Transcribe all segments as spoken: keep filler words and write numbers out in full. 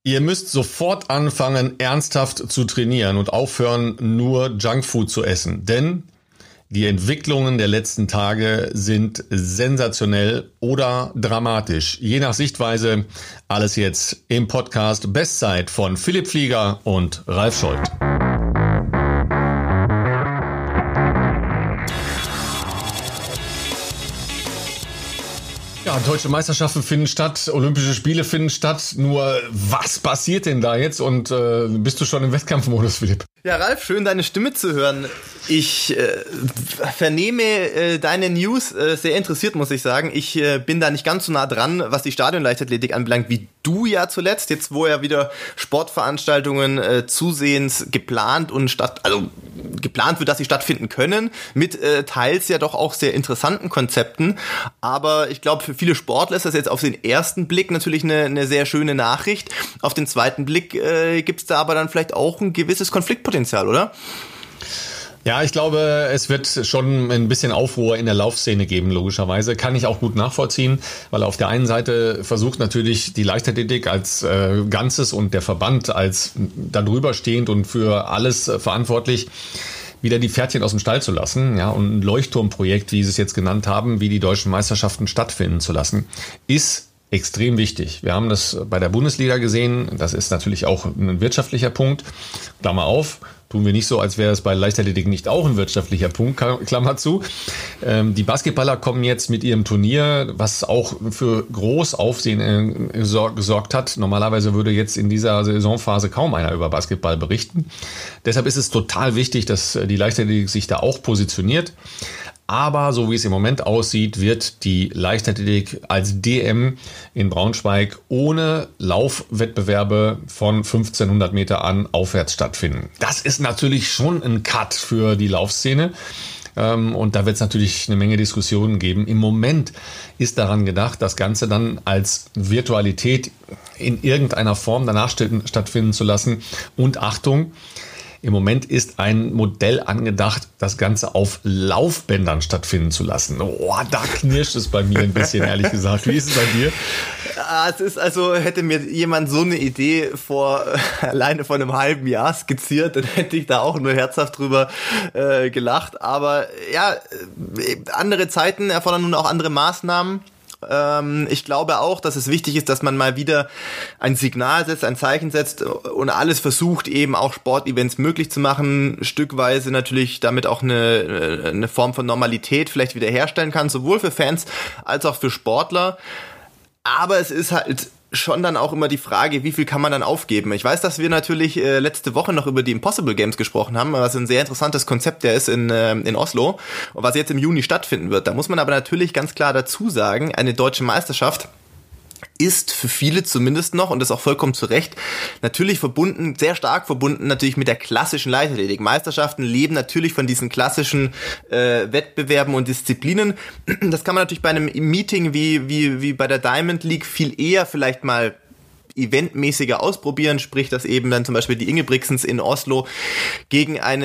Ihr müsst sofort anfangen, ernsthaft zu trainieren und aufhören, nur Junkfood zu essen. Denn die Entwicklungen der letzten Tage sind sensationell oder dramatisch. Je nach Sichtweise, alles jetzt im Podcast Bestzeit von Philipp Flieger und Ralf Scholz. Ja, deutsche Meisterschaften finden statt, Olympische Spiele finden statt. Nur was passiert denn da jetzt? Und äh, bist du schon im Wettkampfmodus, Philipp? Ja, Ralf, schön deine Stimme zu hören. Ich äh, vernehme äh, deine News äh, sehr interessiert, muss ich sagen. Ich äh, bin da nicht ganz so nah dran, was die Stadionleichtathletik anbelangt, wie du ja zuletzt. Jetzt, wo ja wieder Sportveranstaltungen äh, zusehends geplant und statt, also geplant wird, dass sie stattfinden können, mit äh, teils ja doch auch sehr interessanten Konzepten. Aber ich glaube, für viele Sportler ist das jetzt auf den ersten Blick natürlich eine, eine sehr schöne Nachricht. Auf den zweiten Blick äh, gibt es da aber dann vielleicht auch ein gewisses Konfliktpotenzial, oder? Ja, ich glaube, es wird schon ein bisschen Aufruhr in der Laufszene geben, logischerweise. Kann ich auch gut nachvollziehen, weil auf der einen Seite versucht natürlich die Leichtathletik als äh, Ganzes und der Verband als darüber stehend und für alles äh, verantwortlich, wieder die Pferdchen aus dem Stall zu lassen, ja, und ein Leuchtturmprojekt, wie sie es jetzt genannt haben, wie die deutschen Meisterschaften stattfinden zu lassen, ist extrem wichtig. Wir haben das bei der Bundesliga gesehen. Das ist natürlich auch ein wirtschaftlicher Punkt. Klammer auf. Tun wir nicht so, als wäre es bei Leichtathletik nicht auch ein wirtschaftlicher Punkt, Klammer zu. Ähm, die Basketballer kommen jetzt mit ihrem Turnier, was auch für groß Aufsehen äh, gesorgt hat. Normalerweise würde jetzt in dieser Saisonphase kaum einer über Basketball berichten. Deshalb ist es total wichtig, dass die Leichtathletik sich da auch positioniert. Aber so wie es im Moment aussieht, wird die Leichtathletik als D M in Braunschweig ohne Laufwettbewerbe von fünfzehnhundert Meter an aufwärts stattfinden. Das ist natürlich schon ein Cut für die Laufszene. Und da wird es natürlich eine Menge Diskussionen geben. Im Moment ist daran gedacht, das Ganze dann als Virtualität in irgendeiner Form danach stattfinden zu lassen. Und Achtung, im Moment ist ein Modell angedacht, das Ganze auf Laufbändern stattfinden zu lassen. Oh, da knirscht es bei mir ein bisschen, ehrlich gesagt. Wie ist es bei dir? Ja, es ist also, hätte mir jemand so eine Idee vor alleine vor einem halben Jahr skizziert, dann hätte ich da auch nur herzhaft drüber äh, gelacht. Aber ja, andere Zeiten erfordern nun auch andere Maßnahmen. Ich glaube auch, dass es wichtig ist, dass man mal wieder ein Signal setzt, ein Zeichen setzt und alles versucht, eben auch Sportevents möglich zu machen, stückweise natürlich damit auch eine, eine Form von Normalität vielleicht wieder herstellen kann, sowohl für Fans als auch für Sportler. Aber es ist halt schon dann auch immer die Frage, wie viel kann man dann aufgeben? Ich weiß, dass wir natürlich äh, letzte Woche noch über die Impossible Games gesprochen haben, was ein sehr interessantes Konzept der ist in, äh, in Oslo und was jetzt im Juni stattfinden wird. Da muss man aber natürlich ganz klar dazu sagen, eine deutsche Meisterschaft ist für viele zumindest noch, und das auch vollkommen zu Recht, natürlich verbunden, sehr stark verbunden natürlich mit der klassischen Leichtathletik. Meisterschaften leben natürlich von diesen klassischen äh, Wettbewerben und Disziplinen. Das kann man natürlich bei einem Meeting wie, wie, wie bei der Diamond League viel eher vielleicht mal eventmäßiger ausprobieren, sprich, dass eben dann zum Beispiel die Ingebrigtsens in Oslo gegen eine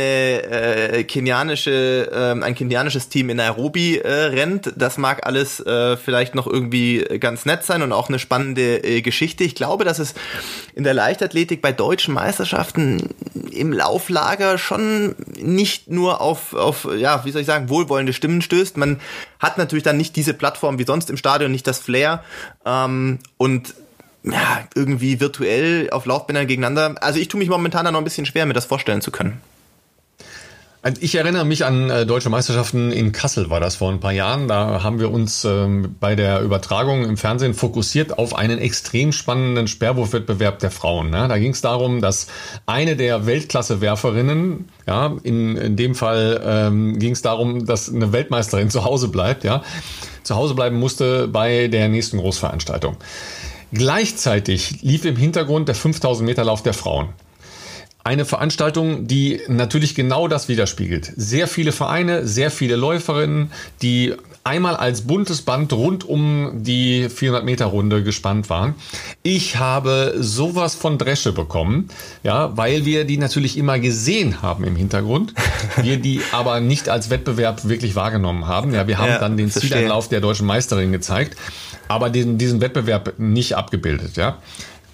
äh, kenianische, äh, ein kenianisches Team in Nairobi äh, rennt. Das mag alles äh, vielleicht noch irgendwie ganz nett sein und auch eine spannende äh, Geschichte. Ich glaube, dass es in der Leichtathletik bei deutschen Meisterschaften im Lauflager schon nicht nur auf, auf, ja, wie soll ich sagen, wohlwollende Stimmen stößt. Man hat natürlich dann nicht diese Plattform wie sonst im Stadion, nicht das Flair ähm, und ja, irgendwie virtuell auf Laufbändern gegeneinander. Also ich tue mich momentan da noch ein bisschen schwer, mir das vorstellen zu können. Ich erinnere mich an äh, deutsche Meisterschaften in Kassel, war das vor ein paar Jahren. Da haben wir uns ähm, bei der Übertragung im Fernsehen fokussiert auf einen extrem spannenden Speerwurfwettbewerb der Frauen. Ne? Da ging es darum, dass eine der Weltklasse-Werferinnen, ja, in, in dem Fall ähm, ging es darum, dass eine Weltmeisterin zu Hause bleibt, ja, zu Hause bleiben musste bei der nächsten Großveranstaltung. Gleichzeitig lief im Hintergrund der fünftausend Meter Lauf der Frauen. Eine Veranstaltung, die natürlich genau das widerspiegelt. Sehr viele Vereine, sehr viele Läuferinnen, die einmal als buntes Band rund um die vierhundert Meter Runde gespannt waren. Ich habe sowas von Dresche bekommen, ja, weil wir die natürlich immer gesehen haben im Hintergrund, wir die aber nicht als Wettbewerb wirklich wahrgenommen haben. Ja, wir haben ja, dann den verstehe. Zieleinlauf der deutschen Meisterin gezeigt, aber den, diesen Wettbewerb nicht abgebildet, ja.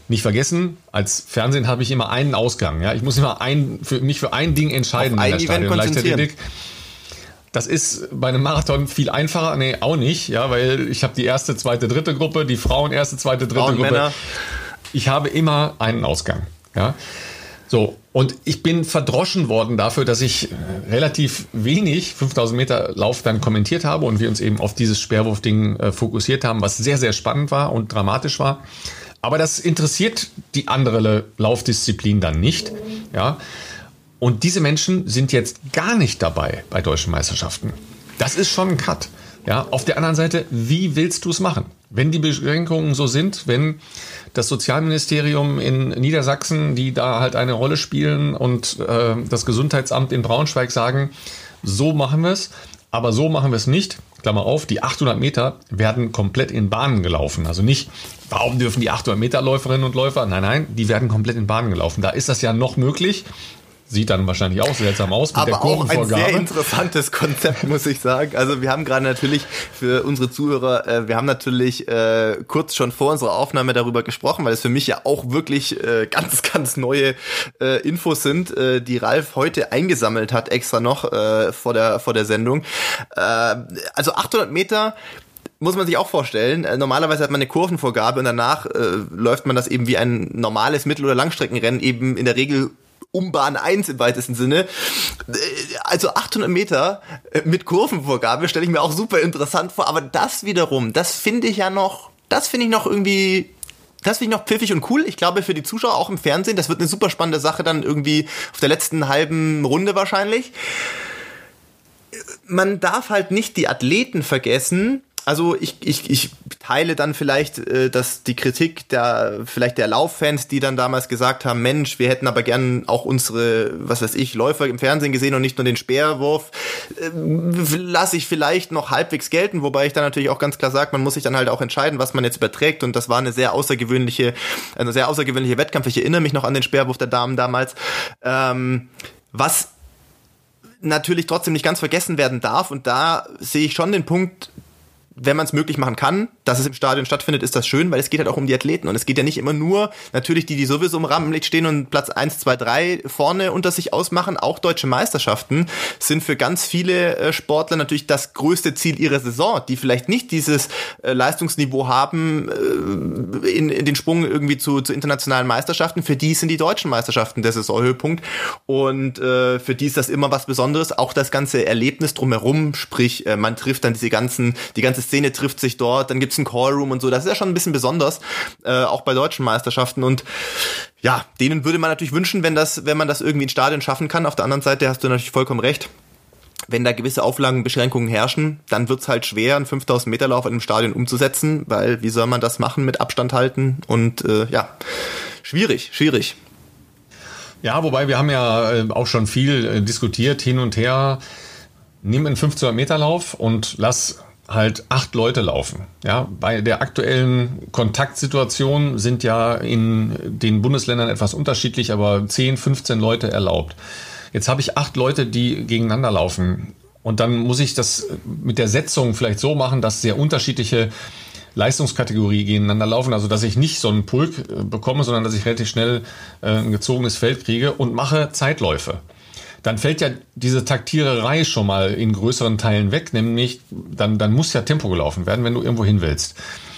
nicht vergessen, als Fernsehen habe ich immer einen Ausgang. Ja, ich muss immer ein, für mich für ein Ding entscheiden Auf ein Event konzentrieren. Das ist bei einem Marathon viel einfacher. Nee, auch nicht, ja, weil ich habe die erste, zweite, dritte Gruppe, die Frauen erste, zweite, dritte Frauen, Gruppe. Männer. Ich habe immer einen Ausgang, ja. So, und ich bin verdroschen worden dafür, dass ich relativ wenig fünftausend Meter Lauf dann kommentiert habe und wir uns eben auf dieses Speerwurfding äh, fokussiert haben, was sehr, sehr spannend war und dramatisch war. Aber das interessiert die andere Laufdisziplin dann nicht, ja. Und diese Menschen sind jetzt gar nicht dabei bei deutschen Meisterschaften. Das ist schon ein Cut. Ja, auf der anderen Seite, wie willst du es machen? Wenn die Beschränkungen so sind, wenn das Sozialministerium in Niedersachsen, die da halt eine Rolle spielen, und äh, das Gesundheitsamt in Braunschweig sagen, so machen wir es, aber so machen wir es nicht. Klammer auf, die achthundert Meter werden komplett in Bahnen gelaufen. Also nicht, warum dürfen die achthundert Meter Läuferinnen und Läufer? Nein, nein, die werden komplett in Bahnen gelaufen. Da ist das ja noch möglich. Sieht dann wahrscheinlich auch seltsam aus mit aber der auch ein sehr Kurvenvorgabe. interessantes Konzept, muss ich sagen. Also wir haben gerade natürlich für unsere Zuhörer, äh, wir haben natürlich äh, kurz schon vor unserer Aufnahme darüber gesprochen, weil es für mich ja auch wirklich äh, ganz, ganz neue äh, Infos sind, äh, die Ralf heute eingesammelt hat, extra noch äh, vor der vor der Sendung. Äh, also achthundert Meter muss man sich auch vorstellen. Normalerweise hat man eine Kurvenvorgabe und danach äh, läuft man das eben wie ein normales Mittel- oder Langstreckenrennen eben in der Regel um Bahn eins im weitesten Sinne. Also achthundert Meter mit Kurvenvorgabe stelle ich mir auch super interessant vor, aber das wiederum, das finde ich ja noch, das finde ich noch irgendwie, das finde ich noch pfiffig und cool. Ich glaube für die Zuschauer auch im Fernsehen, das wird eine super spannende Sache dann irgendwie auf der letzten halben Runde wahrscheinlich. Man darf halt nicht die Athleten vergessen. Also ich, ich, ich teile dann vielleicht äh, dass die Kritik der vielleicht der Lauffans, die dann damals gesagt haben, Mensch, wir hätten aber gern auch unsere, was weiß ich, Läufer im Fernsehen gesehen und nicht nur den Speerwurf, äh, lasse ich vielleicht noch halbwegs gelten, wobei ich dann natürlich auch ganz klar sage, man muss sich dann halt auch entscheiden, was man jetzt überträgt, und das war eine sehr außergewöhnliche, eine sehr außergewöhnliche Wettkampf. Ich erinnere mich noch an den Speerwurf der Damen damals, ähm, was natürlich trotzdem nicht ganz vergessen werden darf, und da sehe ich schon den Punkt, wenn man es möglich machen kann, dass es im Stadion stattfindet, ist das schön, weil es geht halt auch um die Athleten. Und es geht ja nicht immer nur, natürlich die, die sowieso im Rampenlicht stehen und Platz eins, zwei, drei vorne unter sich ausmachen. Auch deutsche Meisterschaften sind für ganz viele äh, Sportler natürlich das größte Ziel ihrer Saison, die vielleicht nicht dieses äh, Leistungsniveau haben äh, in, in den Sprung irgendwie zu, zu internationalen Meisterschaften. Für die sind die deutschen Meisterschaften der Saisonhöhepunkt. Und äh, für die ist das immer was Besonderes. Auch das ganze Erlebnis drumherum, sprich, äh, man trifft dann diese ganzen, die ganze Szene trifft sich dort, dann gibt's einen Callroom und so, das ist ja schon ein bisschen besonders, äh, auch bei deutschen Meisterschaften, und ja, denen würde man natürlich wünschen, wenn das, wenn man das irgendwie ins Stadion schaffen kann. Auf der anderen Seite hast du natürlich vollkommen recht, wenn da gewisse Auflagen, Beschränkungen herrschen, dann wird's halt schwer, einen fünftausend Meter Lauf in einem Stadion umzusetzen, weil wie soll man das machen mit Abstand halten, und äh, ja, schwierig, schwierig. Ja, wobei wir haben ja auch schon viel diskutiert, hin und her. Nimm einen fünfzehnhundert Meter Lauf und lass halt acht Leute laufen. Ja, bei der aktuellen Kontaktsituation sind ja in den Bundesländern etwas unterschiedlich, aber zehn, fünfzehn Leute erlaubt. Jetzt habe ich acht Leute, die gegeneinander laufen. Und dann muss ich das mit der Setzung vielleicht so machen, dass sehr unterschiedliche Leistungskategorien gegeneinander laufen. Also dass ich nicht so einen Pulk bekomme, sondern dass ich relativ schnell ein gezogenes Feld kriege und mache Zeitläufe. Dann fällt ja diese Taktiererei schon mal in größeren Teilen weg, nämlich dann, dann muss ja Tempo gelaufen werden, wenn du irgendwo hin willst.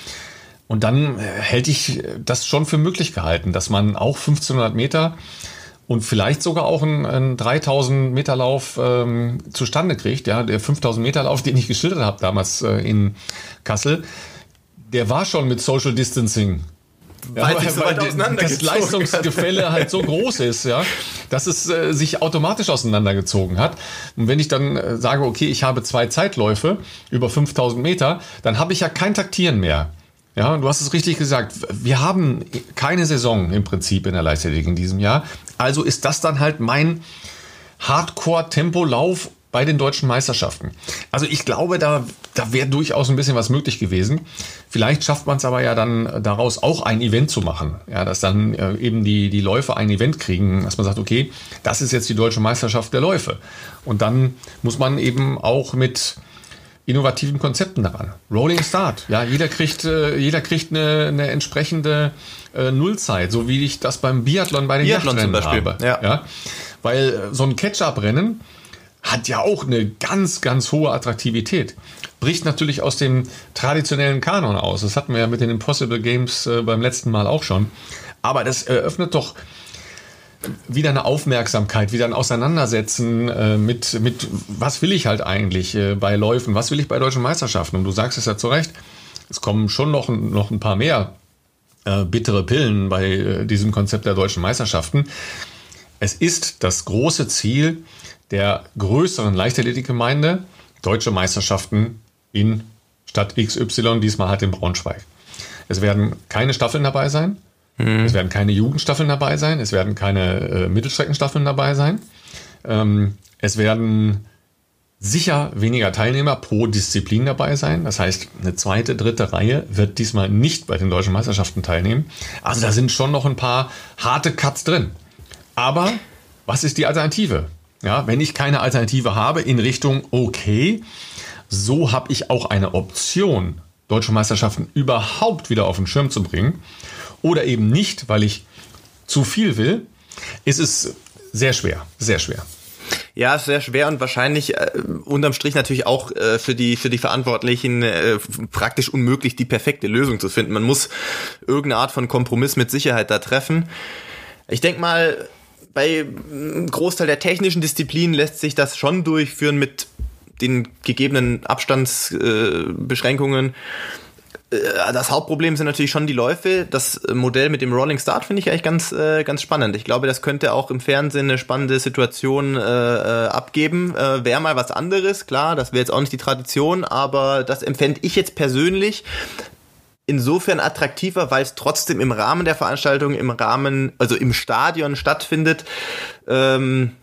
Und dann hätte ich das schon für möglich gehalten, dass man auch fünfzehnhundert Meter und vielleicht sogar auch einen, einen dreitausend Meter Lauf ähm, zustande kriegt. Ja, der fünftausend Meter Lauf, den ich geschildert habe damals äh, in Kassel, der war schon mit Social Distancing. Ja, weil, so weil das Leistungsgefälle halt so groß ist, ja, dass es äh, sich automatisch auseinandergezogen hat. Und wenn ich dann äh, sage, okay, ich habe zwei Zeitläufe über fünftausend Meter, dann habe ich ja kein Taktieren mehr. Ja, du hast es richtig gesagt. Wir haben keine Saison im Prinzip in der Leichtathletik in diesem Jahr. Also ist das dann halt mein Hardcore-Tempolauf bei den deutschen Meisterschaften. Also ich glaube, da, da wäre durchaus ein bisschen was möglich gewesen. Vielleicht schafft man es aber ja dann daraus auch ein Event zu machen. Ja, dass dann äh, eben die, die Läufer ein Event kriegen, dass man sagt, okay, das ist jetzt die deutsche Meisterschaft der Läufe. Und dann muss man eben auch mit innovativen Konzepten daran. Rolling Start, ja, jeder kriegt, äh, jeder kriegt eine, eine entsprechende äh, Nullzeit, so wie ich das beim Biathlon bei den Biathlon Yachtrennen zum Beispiel, habe. ja. Ja? Weil so ein Catch-up-Rennen hat ja auch eine ganz, ganz hohe Attraktivität. Bricht natürlich aus dem traditionellen Kanon aus. Das hatten wir ja mit den Impossible Games äh, beim letzten Mal auch schon. Aber das eröffnet doch wieder eine Aufmerksamkeit, wieder ein Auseinandersetzen äh, mit, mit, was will ich halt eigentlich äh, bei Läufen, was will ich bei deutschen Meisterschaften? Und du sagst es ja zu Recht, es kommen schon noch, noch ein paar mehr äh, bittere Pillen bei äh, diesem Konzept der deutschen Meisterschaften. Es ist das große Ziel der größeren Leichtathletikgemeinde, deutsche Meisterschaften in Stadt X Y, diesmal halt in Braunschweig. Es werden keine Staffeln dabei sein, mhm. es werden keine Jugendstaffeln dabei sein, es werden keine äh, Mittelstreckenstaffeln dabei sein. Ähm, es werden sicher weniger Teilnehmer pro Disziplin dabei sein. Das heißt, eine zweite, dritte Reihe wird diesmal nicht bei den deutschen Meisterschaften teilnehmen. Also da sind schon noch ein paar harte Cuts drin. Aber was ist die Alternative? Ja, wenn ich keine Alternative habe in Richtung, okay, so habe ich auch eine Option, deutsche Meisterschaften überhaupt wieder auf den Schirm zu bringen oder eben nicht, weil ich zu viel will, ist es sehr schwer, sehr schwer. Ja, sehr schwer und wahrscheinlich äh, unterm Strich natürlich auch äh, für die für die Verantwortlichen äh, praktisch unmöglich, die perfekte Lösung zu finden. Man muss irgendeine Art von Kompromiss mit Sicherheit da treffen. Ich denke mal, bei einem Großteil der technischen Disziplinen lässt sich das schon durchführen mit den gegebenen Abstandsbeschränkungen. Äh, das Hauptproblem sind natürlich schon die Läufe. Das Modell mit dem Rolling Start finde ich eigentlich ganz, äh, ganz spannend. Ich glaube, das könnte auch im Fernsehen eine spannende Situation äh, abgeben. Äh, wäre mal was anderes, klar, das wäre jetzt auch nicht die Tradition, aber das empfände ich jetzt persönlich insofern attraktiver, weil es trotzdem im Rahmen der Veranstaltung, im Rahmen, also im Stadion stattfindet. Ähm,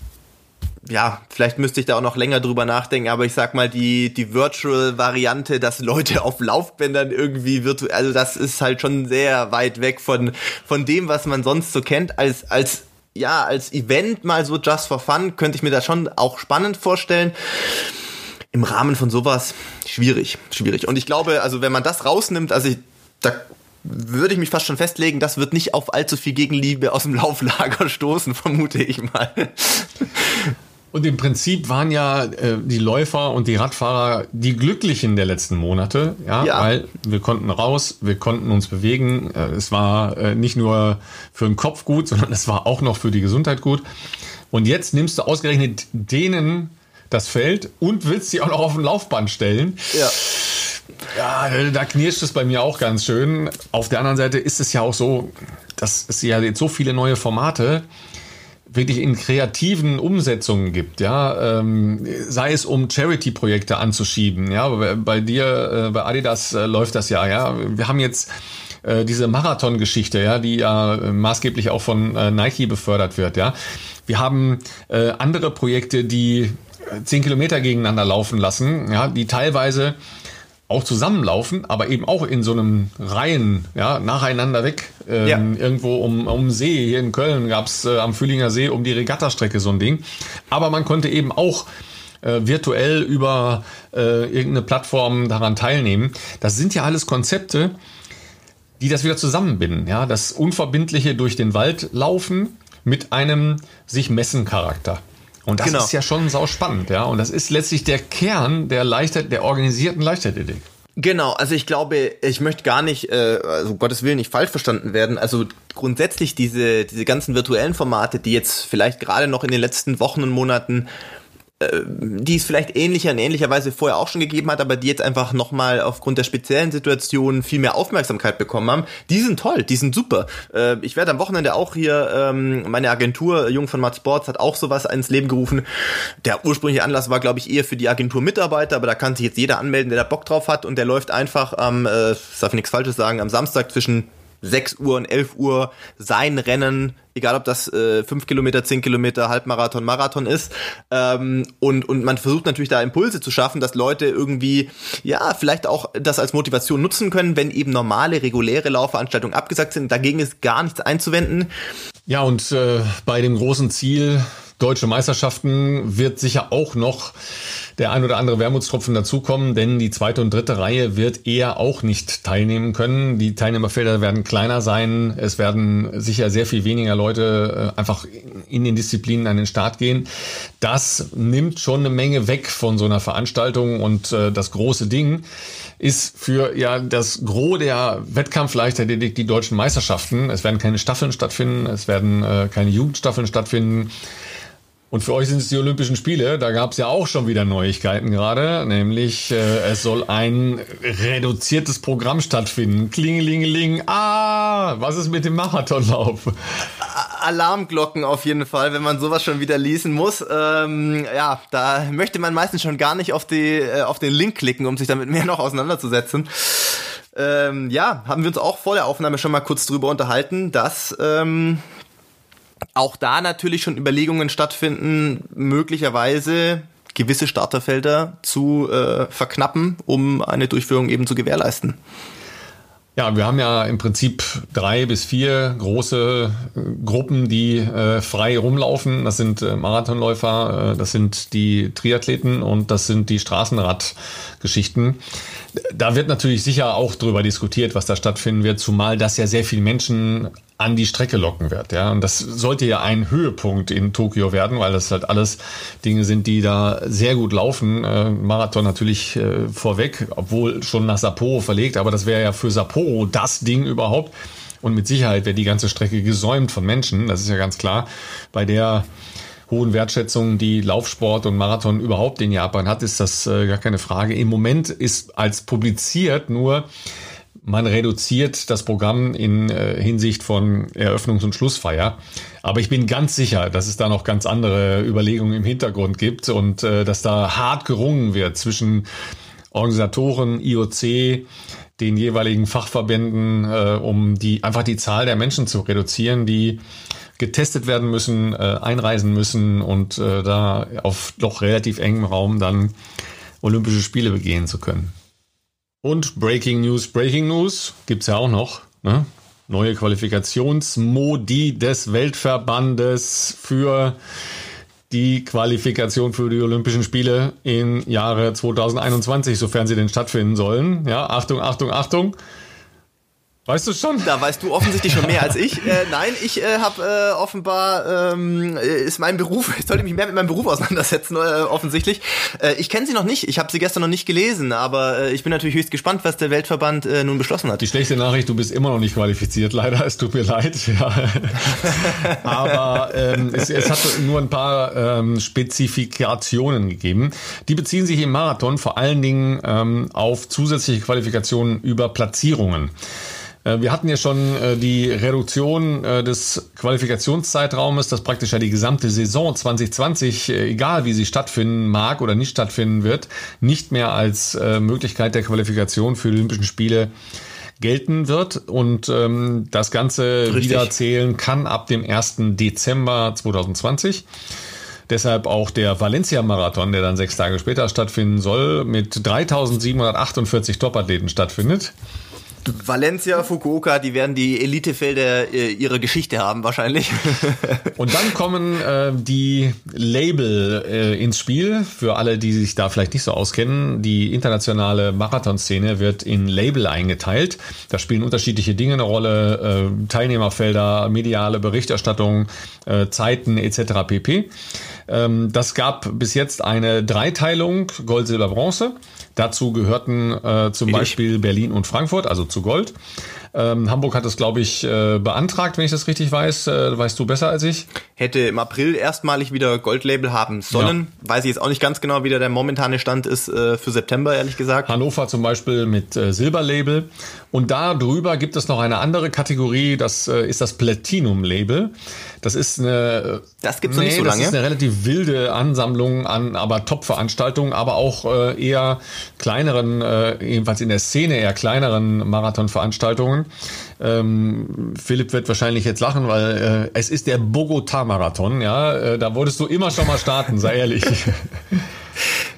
ja, vielleicht müsste ich da auch noch länger drüber nachdenken, aber ich sag mal, die, die Virtual-Variante, dass Leute auf Laufbändern irgendwie virtuell, also das ist halt schon sehr weit weg von, von dem, was man sonst so kennt. Als, als, ja, als Event mal so just for fun könnte ich mir das schon auch spannend vorstellen. Im Rahmen von sowas schwierig, schwierig. Und ich glaube, also wenn man das rausnimmt, also ich, da würde ich mich fast schon festlegen, das wird nicht auf allzu viel Gegenliebe aus dem Lauflager stoßen, vermute ich mal. Und im Prinzip waren ja äh, die Läufer und die Radfahrer die Glücklichen der letzten Monate, ja, ja. Weil wir konnten raus, wir konnten uns bewegen. Äh, es war äh, nicht nur für den Kopf gut, sondern es war auch noch für die Gesundheit gut. Und jetzt nimmst du ausgerechnet denen das Feld und willst sie auch noch auf ein Laufband stellen. Ja. Ja, da knirscht es bei mir auch ganz schön. Auf der anderen Seite ist es ja auch so, dass es ja jetzt so viele neue Formate wirklich in kreativen Umsetzungen gibt, ja, ähm, sei es um Charity-Projekte anzuschieben, ja, bei, bei dir, äh, bei Adidas äh, läuft das ja, ja, wir haben jetzt äh, diese Marathon-Geschichte, ja, die ja äh, maßgeblich auch von äh, Nike befördert wird, ja, wir haben äh, andere Projekte, die zehn Kilometer gegeneinander laufen lassen, ja, die teilweise auch zusammenlaufen, aber eben auch in so einem Reihen, ja, nacheinander weg. Ähm, ja. Irgendwo um, um See, hier in Köln gab's äh, am Fühlinger See um die Regattastrecke so ein Ding. Aber man konnte eben auch äh, virtuell über äh, irgendeine Plattform daran teilnehmen. Das sind ja alles Konzepte, die das wieder zusammenbinden. Ja, das unverbindliche durch den Wald laufen mit einem sich messen Charakter. Und das genau. ist ja schon sauspannend, ja. Und das ist letztlich der Kern der Leichtathletik, der organisierten Leichtathletik. Genau, also ich glaube, ich möchte gar nicht, äh, also um Gottes Willen nicht falsch verstanden werden. Also grundsätzlich diese diese ganzen virtuellen Formate, die jetzt vielleicht gerade noch in den letzten Wochen und Monaten, äh, die es vielleicht ähnlicher in ähnlicher Weise vorher auch schon gegeben hat, aber die jetzt einfach nochmal aufgrund der speziellen Situation viel mehr Aufmerksamkeit bekommen haben, die sind toll, die sind super. Äh, ich werde am Wochenende auch hier, ähm, meine Agentur Jung von Matt Sports hat auch sowas ins Leben gerufen. Der ursprüngliche Anlass war, glaube ich, eher für die Agentur Mitarbeiter, aber da kann sich jetzt jeder anmelden, der da Bock drauf hat, und der läuft einfach am, äh, ich darf nichts Falsches sagen, am Samstag zwischen sechs Uhr und elf Uhr sein Rennen, egal ob das äh, fünf Kilometer, zehn Kilometer, Halbmarathon, Marathon ist. Ähm, und, und man versucht natürlich da Impulse zu schaffen, dass Leute irgendwie, ja, vielleicht auch das als Motivation nutzen können, wenn eben normale, reguläre Laufveranstaltungen abgesagt sind. Dagegen ist gar nichts einzuwenden. Ja, und äh, bei dem großen Ziel deutsche Meisterschaften wird sicher auch noch der ein oder andere Wermutstropfen dazukommen, denn die zweite und dritte Reihe wird eher auch nicht teilnehmen können. Die Teilnehmerfelder werden kleiner sein. Es werden sicher sehr viel weniger Leute einfach in den Disziplinen an den Start gehen. Das nimmt schon eine Menge weg von so einer Veranstaltung, und äh, das große Ding ist für ja das Gros der Wettkampfleichtathletik die deutschen Meisterschaften. Es werden keine Staffeln stattfinden, es werden äh, keine Jugendstaffeln stattfinden. Und für euch sind es die Olympischen Spiele. Da gab es ja auch schon wieder Neuigkeiten gerade, nämlich äh, es soll ein reduziertes Programm stattfinden. Klingelingeling. Ah, was ist mit dem Marathonlauf? Alarmglocken auf jeden Fall, wenn man sowas schon wieder lesen muss. Ähm, ja, da möchte man meistens schon gar nicht auf die äh, auf den Link klicken, um sich damit mehr noch auseinanderzusetzen. Ähm, ja, haben wir uns auch vor der Aufnahme schon mal kurz drüber unterhalten, dass ähm, auch da natürlich schon Überlegungen stattfinden, möglicherweise gewisse Starterfelder zu äh, verknappen, um eine Durchführung eben zu gewährleisten. Ja, wir haben ja im Prinzip drei bis vier große Gruppen, die äh, frei rumlaufen. Das sind äh, Marathonläufer, äh, das sind die Triathleten und das sind die Straßenradgeschichten. Da wird natürlich sicher auch drüber diskutiert, was da stattfinden wird, zumal das ja sehr viele Menschen an die Strecke locken wird. Ja, und das sollte ja ein Höhepunkt in Tokio werden, weil das halt alles Dinge sind, die da sehr gut laufen. Äh, Marathon natürlich äh, vorweg, obwohl schon nach Sapporo verlegt, aber das wäre ja für Sapporo das Ding überhaupt. Und mit Sicherheit wäre die ganze Strecke gesäumt von Menschen, das ist ja ganz klar. Bei der hohen Wertschätzung, die Laufsport und Marathon überhaupt in Japan hat, ist das äh, gar keine Frage. Im Moment ist als publiziert nur, man reduziert das Programm in äh, Hinsicht von Eröffnungs- und Schlussfeier. Aber ich bin ganz sicher, dass es da noch ganz andere Überlegungen im Hintergrund gibt und äh, dass da hart gerungen wird zwischen Organisatoren, I O C, den jeweiligen Fachverbänden, äh, um die einfach die Zahl der Menschen zu reduzieren, die getestet werden müssen, äh, einreisen müssen und äh, da auf doch relativ engem Raum dann Olympische Spiele begehen zu können. Und Breaking News, Breaking News gibt's ja auch noch, ne? Neue Qualifikationsmodi des Weltverbandes für die Qualifikation für die Olympischen Spiele im Jahre zwanzig einundzwanzig, sofern sie denn stattfinden sollen. Ja, Achtung, Achtung, Achtung. Weißt du schon? Da weißt du offensichtlich schon mehr als ich. Äh, nein, ich äh, habe äh, offenbar, ähm, ist mein Beruf, ich sollte mich mehr mit meinem Beruf auseinandersetzen, äh, offensichtlich. Äh, ich kenne sie noch nicht, ich habe sie gestern noch nicht gelesen, aber äh, ich bin natürlich höchst gespannt, was der Weltverband äh, nun beschlossen hat. Die schlechte Nachricht, du bist immer noch nicht qualifiziert, leider, es tut mir leid. Ja. Aber ähm, es, es hat nur ein paar ähm, Spezifikationen gegeben. Die beziehen sich im Marathon vor allen Dingen ähm, auf zusätzliche Qualifikationen über Platzierungen. Wir hatten ja schon die Reduktion des Qualifikationszeitraumes, dass praktisch ja die gesamte Saison zwanzig zwanzig, egal wie sie stattfinden mag oder nicht stattfinden wird, nicht mehr als Möglichkeit der Qualifikation für die Olympischen Spiele gelten wird. Und das Ganze Richtig. Wiederzählen kann ab dem ersten Dezember zwanzig zwanzig. Deshalb auch der Valencia-Marathon, der dann sechs Tage später stattfinden soll, mit dreitausendsiebenhundertachtundvierzig Topathleten stattfindet. Valencia, Fukuoka, die werden die Elitefelder äh, ihre Geschichte haben wahrscheinlich. Und dann kommen äh, die Label äh, ins Spiel. Für alle, die sich da vielleicht nicht so auskennen. Die internationale Marathonszene wird in Label eingeteilt. Da spielen unterschiedliche Dinge eine Rolle. Äh, Teilnehmerfelder, mediale Berichterstattung, äh, Zeiten et cetera pp. Ähm, das gab bis jetzt eine Dreiteilung, Gold, Silber, Bronze. Dazu gehörten äh, zum Richtig. Beispiel Berlin und Frankfurt, also zu Gold. Ähm, Hamburg hat das, glaube ich, äh, beantragt, wenn ich das richtig weiß. Äh, weißt du besser als ich? Hätte im April erstmalig wieder Goldlabel haben sollen. Ja. Weiß ich jetzt auch nicht ganz genau, wie der momentane Stand ist äh, für September, ehrlich gesagt. Hannover zum Beispiel mit äh, Silberlabel. Und da drüber gibt es noch eine andere Kategorie, das äh, ist das Platinum-Label. Das ist eine, das gibt's noch nee, nicht so lange. Das ist eine relativ wilde Ansammlung an aber Top-Veranstaltungen, aber auch äh, eher kleineren, äh, jedenfalls in der Szene eher kleineren Marathonveranstaltungen. Ähm, Philipp wird wahrscheinlich jetzt lachen, weil äh, es ist der Bogotá-Marathon, ja, äh, da wolltest du immer schon mal starten, sei ehrlich.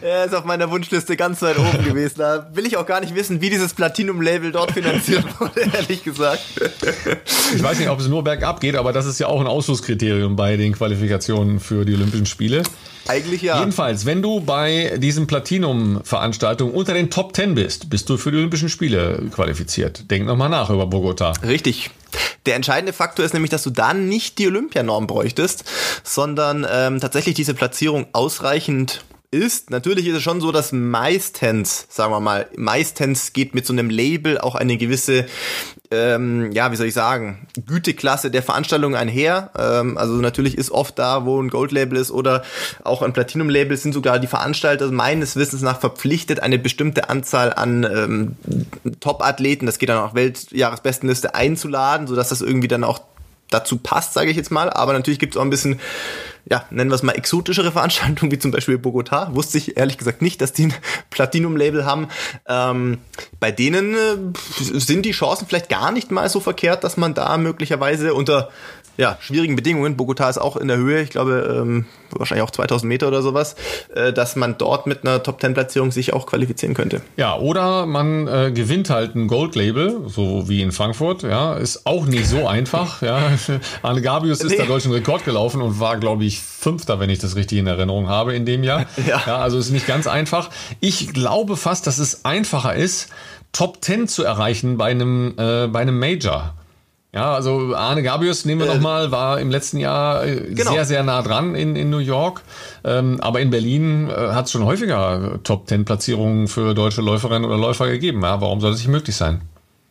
Er ist auf meiner Wunschliste ganz weit oben gewesen. Da will ich auch gar nicht wissen, wie dieses Platinum-Label dort finanziert wurde, ehrlich gesagt. Ich weiß nicht, ob es nur bergab geht, aber das ist ja auch ein Ausschlusskriterium bei den Qualifikationen für die Olympischen Spiele. Eigentlich ja. Jedenfalls, wenn du bei diesen Platinum-Veranstaltungen unter den Top Ten bist, bist du für die Olympischen Spiele qualifiziert. Denk nochmal nach über Bogota. Richtig. Der entscheidende Faktor ist nämlich, dass du dann nicht die Olympianorm bräuchtest, sondern ähm, tatsächlich diese Platzierung ausreichend ist. Natürlich ist es schon so, dass meistens, sagen wir mal, meistens geht mit so einem Label auch eine gewisse, ähm, ja, wie soll ich sagen, Güteklasse der Veranstaltung einher. Ähm, also natürlich ist oft da, wo ein Gold-Label ist oder auch ein Platinum-Label, sind sogar die Veranstalter meines Wissens nach verpflichtet, eine bestimmte Anzahl an ähm, Top-Athleten, das geht dann auch Weltjahresbestenliste, einzuladen, sodass das irgendwie dann auch dazu passt, sage ich jetzt mal. Aber natürlich gibt es auch ein bisschen, ja, nennen wir es mal exotischere Veranstaltungen, wie zum Beispiel Bogota. Wusste ich ehrlich gesagt nicht, dass die ein Platinum-Label haben. Ähm, bei denen äh, sind die Chancen vielleicht gar nicht mal so verkehrt, dass man da möglicherweise unter ja, schwierigen Bedingungen, Bogota ist auch in der Höhe, ich glaube ähm, wahrscheinlich auch zweitausend Meter oder sowas, äh, dass man dort mit einer Top-Ten-Platzierung sich auch qualifizieren könnte. Ja, oder man äh, gewinnt halt ein Gold-Label, so wie in Frankfurt, ja, ist auch nicht so einfach, ja. Arne Gabius ist nee. da deutschen Rekord gelaufen und war, glaube ich, Fünfter, wenn ich das richtig in Erinnerung habe in dem Jahr. Ja. ja, also ist nicht ganz einfach. Ich glaube fast, dass es einfacher ist, Top Ten zu erreichen bei einem, äh, bei einem Major. Ja, also Arne Gabius, nehmen wir äh, nochmal, war im letzten Jahr genau. sehr, sehr nah dran in, in New York. Ähm, aber in Berlin äh, hat es schon häufiger Top-Ten-Platzierungen für deutsche Läuferinnen oder Läufer gegeben. Ja, warum soll das nicht möglich sein?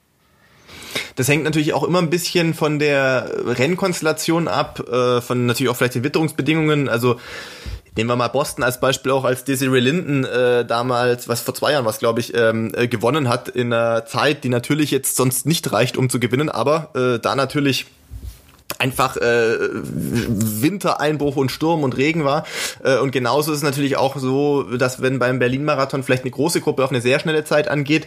Das hängt natürlich auch immer ein bisschen von der Rennkonstellation ab, äh, von natürlich auch vielleicht den Witterungsbedingungen. Also nehmen wir mal Boston als Beispiel, auch als Desiree Linden äh, damals, was vor zwei Jahren was, glaube ich, ähm, äh, gewonnen hat in einer Zeit, die natürlich jetzt sonst nicht reicht, um zu gewinnen, aber äh, da natürlich einfach äh, Wintereinbruch und Sturm und Regen war. Äh, und genauso ist es natürlich auch so, dass wenn beim Berlin-Marathon vielleicht eine große Gruppe auf eine sehr schnelle Zeit angeht,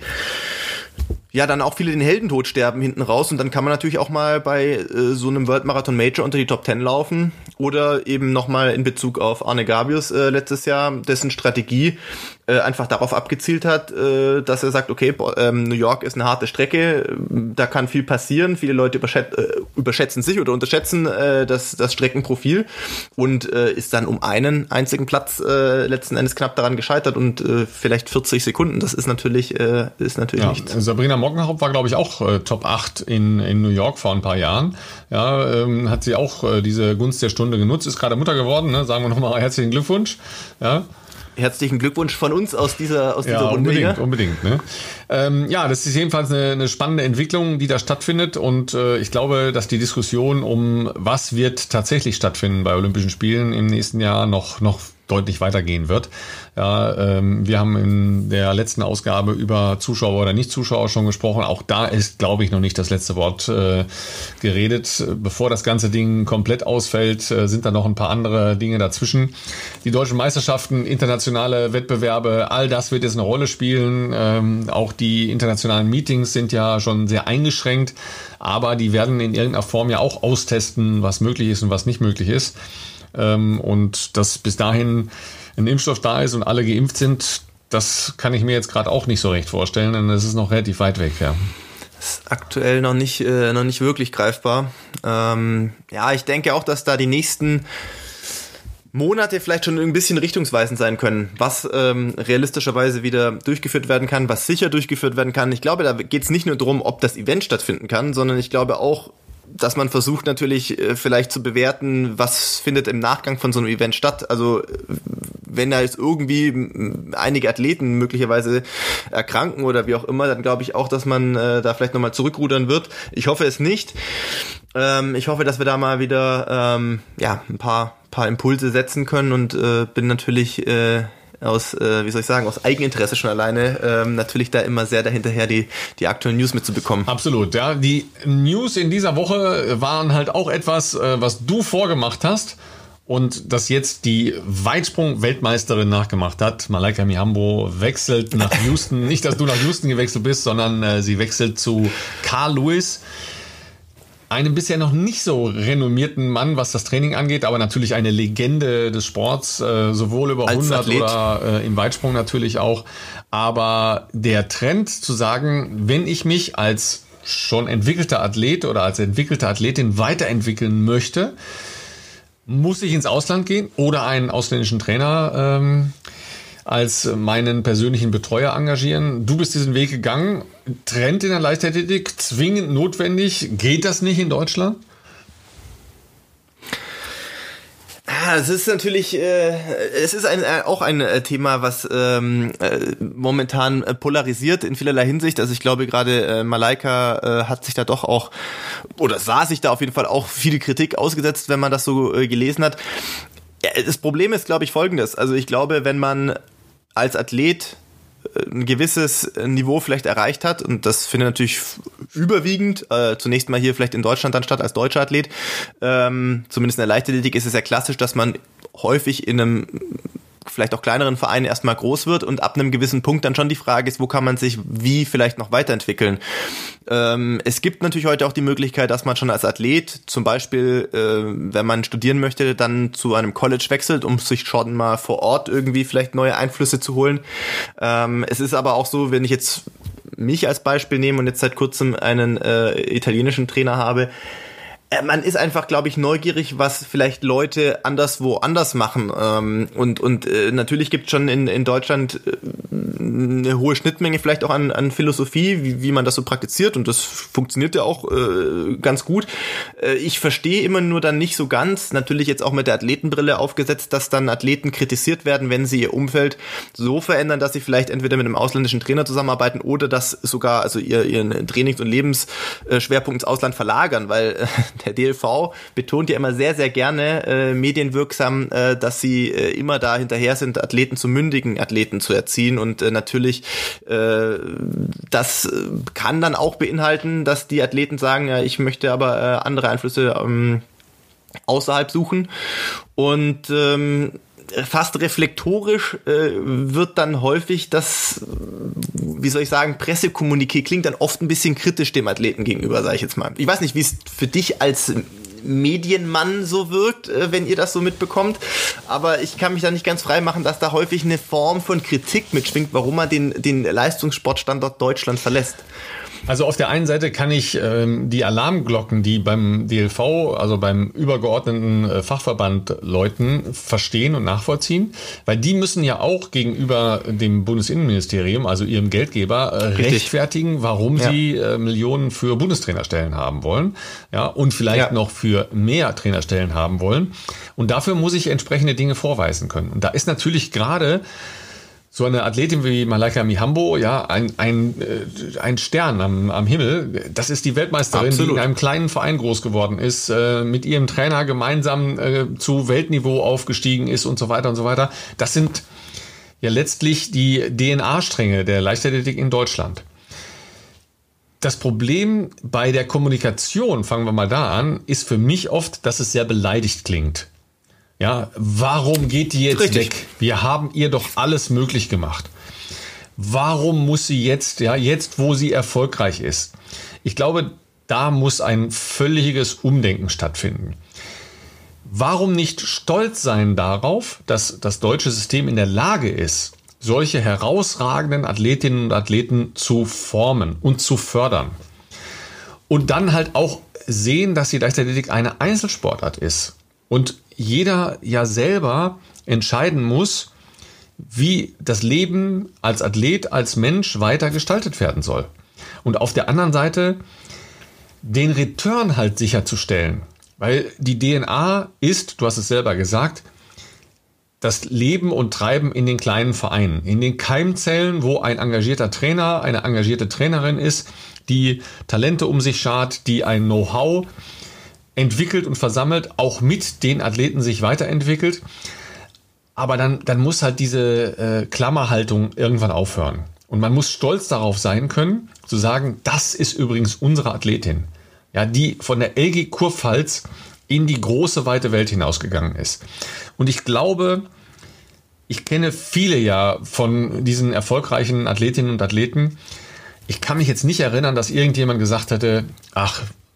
ja, dann auch viele den Heldentod sterben hinten raus und dann kann man natürlich auch mal bei äh, so einem World Marathon Major unter die Top Ten laufen oder eben nochmal in Bezug auf Arne Gabius äh, letztes Jahr, dessen Strategie äh, einfach darauf abgezielt hat, äh, dass er sagt, okay, ähm, New York ist eine harte Strecke, da kann viel passieren, viele Leute überschät- äh, überschätzen sich oder unterschätzen äh, das, das Streckenprofil und äh, ist dann um einen einzigen Platz äh, letzten Endes knapp daran gescheitert und äh, vielleicht vierzig Sekunden, das ist natürlich, äh, ist natürlich ja, nichts. Sabrina Mockenhaupt war, glaube ich, auch äh, Top acht in, in New York vor ein paar Jahren. Ja, ähm, hat sie auch äh, diese Gunst der Stunde genutzt, ist gerade Mutter geworden, ne? Sagen wir nochmal herzlichen Glückwunsch. Ja. Herzlichen Glückwunsch von uns aus dieser, aus dieser ja, Runde. Unbedingt, hier. unbedingt. Ne? Ähm, ja, das ist jedenfalls eine, eine spannende Entwicklung, die da stattfindet und äh, ich glaube, dass die Diskussion um was wird tatsächlich stattfinden bei Olympischen Spielen im nächsten Jahr noch, noch deutlich weitergehen wird. Ja, ähm, wir haben in der letzten Ausgabe über Zuschauer oder Nicht-Zuschauer schon gesprochen. Auch da ist, glaube ich, noch nicht das letzte Wort äh, geredet. Bevor das ganze Ding komplett ausfällt, äh, sind da noch ein paar andere Dinge dazwischen. Die deutschen Meisterschaften, internationale Wettbewerbe, all das wird jetzt eine Rolle spielen. Ähm, auch die internationalen Meetings sind ja schon sehr eingeschränkt, aber die werden in irgendeiner Form ja auch austesten, was möglich ist und was nicht möglich ist. Ähm, und dass bis dahin ein Impfstoff da ist und alle geimpft sind, das kann ich mir jetzt gerade auch nicht so recht vorstellen, denn das ist noch relativ weit weg, ja. Das ist aktuell noch nicht, äh, noch nicht wirklich greifbar. Ähm, ja, ich denke auch, dass da die nächsten Monate vielleicht schon ein bisschen richtungsweisend sein können, was ähm, realistischerweise wieder durchgeführt werden kann, was sicher durchgeführt werden kann. Ich glaube, da geht es nicht nur darum, ob das Event stattfinden kann, sondern ich glaube auch, dass man versucht natürlich äh, vielleicht zu bewerten, was findet im Nachgang von so einem Event statt. Also wenn da jetzt irgendwie m, einige Athleten möglicherweise erkranken oder wie auch immer, dann glaube ich auch, dass man äh, da vielleicht nochmal zurückrudern wird. Ich hoffe es nicht. Ähm, ich hoffe, dass wir da mal wieder ähm, ja ein paar, paar Impulse setzen können und äh, bin natürlich äh, aus, äh, wie soll ich sagen, aus Eigeninteresse schon alleine ähm, natürlich da immer sehr dahinterher, die, die aktuellen News mitzubekommen. Absolut, ja. Die News in dieser Woche waren halt auch etwas, äh, was du vorgemacht hast und das jetzt die Weitsprung-Weltmeisterin nachgemacht hat. Malaika Mihambo wechselt nach Houston. Nicht, dass du nach Houston gewechselt bist, sondern äh, sie wechselt zu Carl Lewis. einem bisher noch nicht so renommierten Mann, was das Training angeht, aber natürlich eine Legende des Sports, äh, sowohl über als hundert Athlet oder äh, im Weitsprung natürlich auch. Aber der Trend zu sagen, wenn ich mich als schon entwickelter Athlet oder als entwickelte Athletin weiterentwickeln möchte, muss ich ins Ausland gehen oder einen ausländischen Trainer ähm, als meinen persönlichen Betreuer engagieren. Du bist diesen Weg gegangen. Trend in der Leichtathletik, zwingend notwendig. Geht das nicht in Deutschland? Ja, es ist natürlich, äh, es ist ein, äh, auch ein äh, Thema, was ähm, äh, momentan äh, polarisiert in vielerlei Hinsicht. Also ich glaube gerade äh, Malaika äh, hat sich da doch auch, oder sah sich da auf jeden Fall auch viel Kritik ausgesetzt, wenn man das so äh, gelesen hat. Ja, das Problem ist, glaube ich, folgendes. Also ich glaube, wenn man als Athlet ein gewisses Niveau vielleicht erreicht hat, und das findet natürlich überwiegend, äh, zunächst mal hier vielleicht in Deutschland dann statt als deutscher Athlet, ähm, zumindest in der Leichtathletik ist es ja klassisch, dass man häufig in einem vielleicht auch kleineren Vereinen erstmal groß wird und ab einem gewissen Punkt dann schon die Frage ist, wo kann man sich wie vielleicht noch weiterentwickeln. Ähm, es gibt natürlich heute auch die Möglichkeit, dass man schon als Athlet zum Beispiel, äh, wenn man studieren möchte, dann zu einem College wechselt, um sich schon mal vor Ort irgendwie vielleicht neue Einflüsse zu holen. Ähm, es ist aber auch so, wenn ich jetzt mich als Beispiel nehme und jetzt seit kurzem einen äh, italienischen Trainer habe, man ist einfach, glaube ich, neugierig, was vielleicht Leute anderswo anders machen. Und, und natürlich gibt es schon in, in Deutschland eine hohe Schnittmenge vielleicht auch an, an Philosophie, wie, wie man das so praktiziert. Und das funktioniert ja auch äh, ganz gut. Ich verstehe immer nur dann nicht so ganz, natürlich jetzt auch mit der Athletenbrille aufgesetzt, dass dann Athleten kritisiert werden, wenn sie ihr Umfeld so verändern, dass sie vielleicht entweder mit einem ausländischen Trainer zusammenarbeiten oder das sogar, also ihr, ihren Trainings- und Lebensschwerpunkt ins Ausland verlagern, weil der D L V betont ja immer sehr, sehr gerne äh, medienwirksam, äh, dass sie äh, immer da hinterher sind, Athleten zu mündigen Athleten zu erziehen und äh, natürlich äh, das kann dann auch beinhalten, dass die Athleten sagen, ja, ich möchte aber äh, andere Einflüsse ähm, außerhalb suchen und ähm, fast reflektorisch äh, wird dann häufig das, wie soll ich sagen, Pressekommuniqué klingt dann oft ein bisschen kritisch dem Athleten gegenüber, sage ich jetzt mal. Ich weiß nicht, wie es für dich als Medienmann so wirkt, äh, wenn ihr das so mitbekommt, aber ich kann mich da nicht ganz frei machen, dass da häufig eine Form von Kritik mitschwingt, warum man den, den Leistungssportstandort Deutschland verlässt. Also auf der einen Seite kann ich ähm, die Alarmglocken, die beim D L V, also beim übergeordneten äh, Fachverband läuten, verstehen und nachvollziehen, weil die müssen ja auch gegenüber dem Bundesinnenministerium, also ihrem Geldgeber, äh, rechtfertigen, warum ja. sie äh, Millionen für Bundestrainerstellen haben wollen, ja, und vielleicht ja. noch für mehr Trainerstellen haben wollen. Und dafür muss ich entsprechende Dinge vorweisen können. Und da ist natürlich gerade so eine Athletin wie Malaika Mihambo, ja, ein, ein, ein Stern am, am Himmel. Das ist die Weltmeisterin, Absolut. die in einem kleinen Verein groß geworden ist, äh, mit ihrem Trainer gemeinsam äh, zu Weltniveau aufgestiegen ist und so weiter und so weiter. Das sind ja letztlich die D N A-Stränge der Leichtathletik in Deutschland. Das Problem bei der Kommunikation, fangen wir mal da an, ist für mich oft, dass es sehr beleidigt klingt. Ja, warum geht die jetzt Richtig. weg? Wir haben ihr doch alles möglich gemacht. Warum muss sie jetzt, ja, jetzt wo sie erfolgreich ist? Ich glaube, da muss ein völliges Umdenken stattfinden. Warum nicht stolz sein darauf, dass das deutsche System in der Lage ist, solche herausragenden Athletinnen und Athleten zu formen und zu fördern? Und dann halt auch sehen, dass die Leichtathletik eine Einzelsportart ist. Und jeder ja selber entscheiden muss, wie das Leben als Athlet, als Mensch weiter gestaltet werden soll. Und auf der anderen Seite den Return halt sicherzustellen. Weil die D N A ist, du hast es selber gesagt, das Leben und Treiben in den kleinen Vereinen, in den Keimzellen, wo ein engagierter Trainer, eine engagierte Trainerin ist, die Talente um sich schart, die ein Know-how entwickelt und versammelt, auch mit den Athleten sich weiterentwickelt. Aber dann, dann muss halt diese äh, Klammerhaltung irgendwann aufhören. Und man muss stolz darauf sein können, zu sagen, das ist übrigens unsere Athletin, ja, die von der L G Kurpfalz in die große, weite Welt hinausgegangen ist. Und ich glaube, ich kenne viele ja von diesen erfolgreichen Athletinnen und Athleten. Ich kann mich jetzt nicht erinnern, dass irgendjemand gesagt hätte, ach,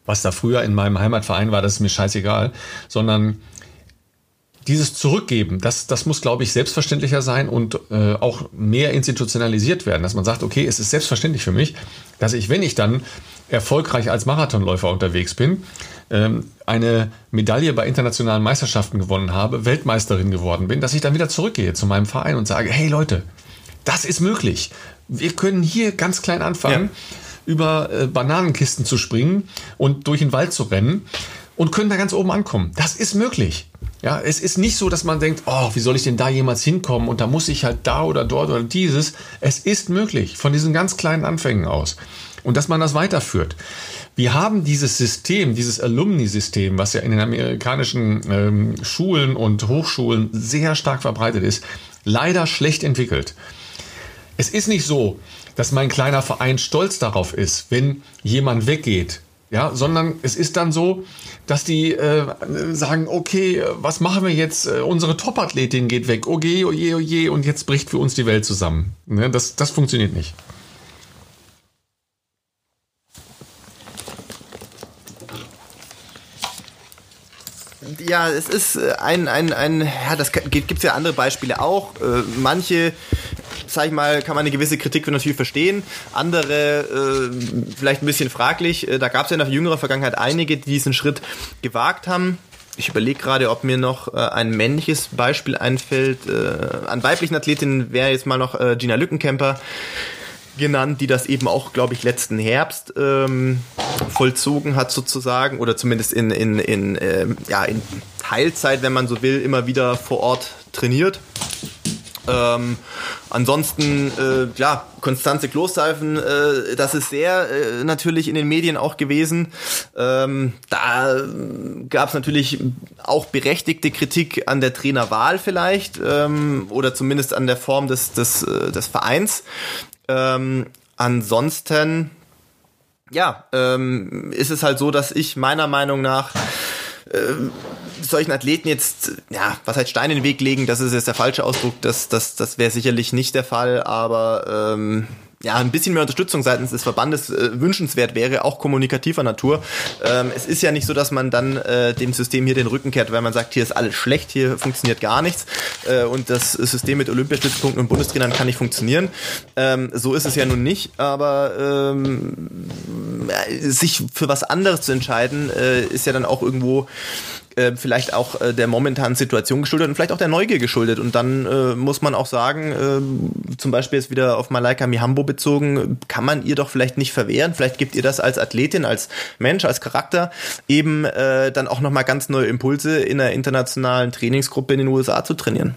was da früher in meinem Heimatverein war, das ist mir scheißegal, sondern dieses Zurückgeben, das, das muss, glaube ich, selbstverständlicher sein und äh, auch mehr institutionalisiert werden, dass man sagt, okay, es ist selbstverständlich für mich, dass ich, wenn ich dann erfolgreich als Marathonläufer unterwegs bin, ähm, eine Medaille bei internationalen Meisterschaften gewonnen habe, Weltmeisterin geworden bin, dass ich dann wieder zurückgehe zu meinem Verein und sage, hey Leute, das ist möglich. Wir können hier ganz klein anfangen, ja. über äh, Bananenkisten zu springen und durch den Wald zu rennen und können da ganz oben ankommen. Das ist möglich. Ja, es ist nicht so, dass man denkt, oh, wie soll ich denn da jemals hinkommen und da muss ich halt da oder dort oder dieses. Es ist möglich, von diesen ganz kleinen Anfängen aus. Und dass man das weiterführt. Wir haben dieses System, dieses Alumni-System, was ja in den amerikanischen ähm, Schulen und Hochschulen sehr stark verbreitet ist, leider schlecht entwickelt. Es ist nicht so, dass mein kleiner Verein stolz darauf ist, wenn jemand weggeht. Ja, sondern es ist dann so, dass die äh, sagen, okay, was machen wir jetzt? Unsere Top-Athletin geht weg. Oh je, oh je, oh je, und jetzt bricht für uns die Welt zusammen. Ne, das, das funktioniert nicht. Ja, es ist ein, ein, ein, ja, das gibt es ja andere Beispiele auch. Äh, manche, sag ich mal, kann man eine gewisse Kritik natürlich verstehen. Andere äh, vielleicht ein bisschen fraglich. Äh, da gab es ja in der jüngeren Vergangenheit einige, die diesen Schritt gewagt haben. Ich überlege gerade, ob mir noch äh, ein männliches Beispiel einfällt. Äh, an weiblichen Athletinnen wäre jetzt mal noch äh, Gina Lückenkämper genannt, die das eben auch, glaube ich, letzten Herbst ähm, vollzogen hat sozusagen oder zumindest in, in, in, ähm, ja, in Teilzeit, wenn man so will, immer wieder vor Ort trainiert. Ähm, ansonsten, äh, ja, Konstanze Klosterhalfen, äh, das ist sehr äh, natürlich in den Medien auch gewesen. Ähm, da gab es natürlich auch berechtigte Kritik an der Trainerwahl vielleicht ähm, oder zumindest an der Form des, des, äh, des Vereins. Ähm, ansonsten, ja, ähm, ist es halt so, dass ich meiner Meinung nach äh, solchen Athleten jetzt, ja, was heißt Steine in den Weg legen, das ist jetzt der falsche Ausdruck, das, das, das wäre sicherlich nicht der Fall, aber ähm, ja, ein bisschen mehr Unterstützung seitens des Verbandes äh, wünschenswert wäre, auch kommunikativer Natur. Ähm, es ist ja nicht so, dass man dann äh, dem System hier den Rücken kehrt, weil man sagt, hier ist alles schlecht, hier funktioniert gar nichts äh, und das System mit Olympiastützpunkten und Bundestrainern kann nicht funktionieren. Ähm, so ist es ja nun nicht, aber ähm, sich für was anderes zu entscheiden, äh, ist ja dann auch irgendwo vielleicht auch äh, der momentanen Situation geschuldet und vielleicht auch der Neugier geschuldet. Und dann äh, muss man auch sagen, äh, zum Beispiel jetzt wieder auf Malaika Mihambo bezogen, kann man ihr doch vielleicht nicht verwehren. Vielleicht gibt ihr das als Athletin, als Mensch, als Charakter eben äh, dann auch nochmal ganz neue Impulse in einer internationalen Trainingsgruppe in den U S A zu trainieren.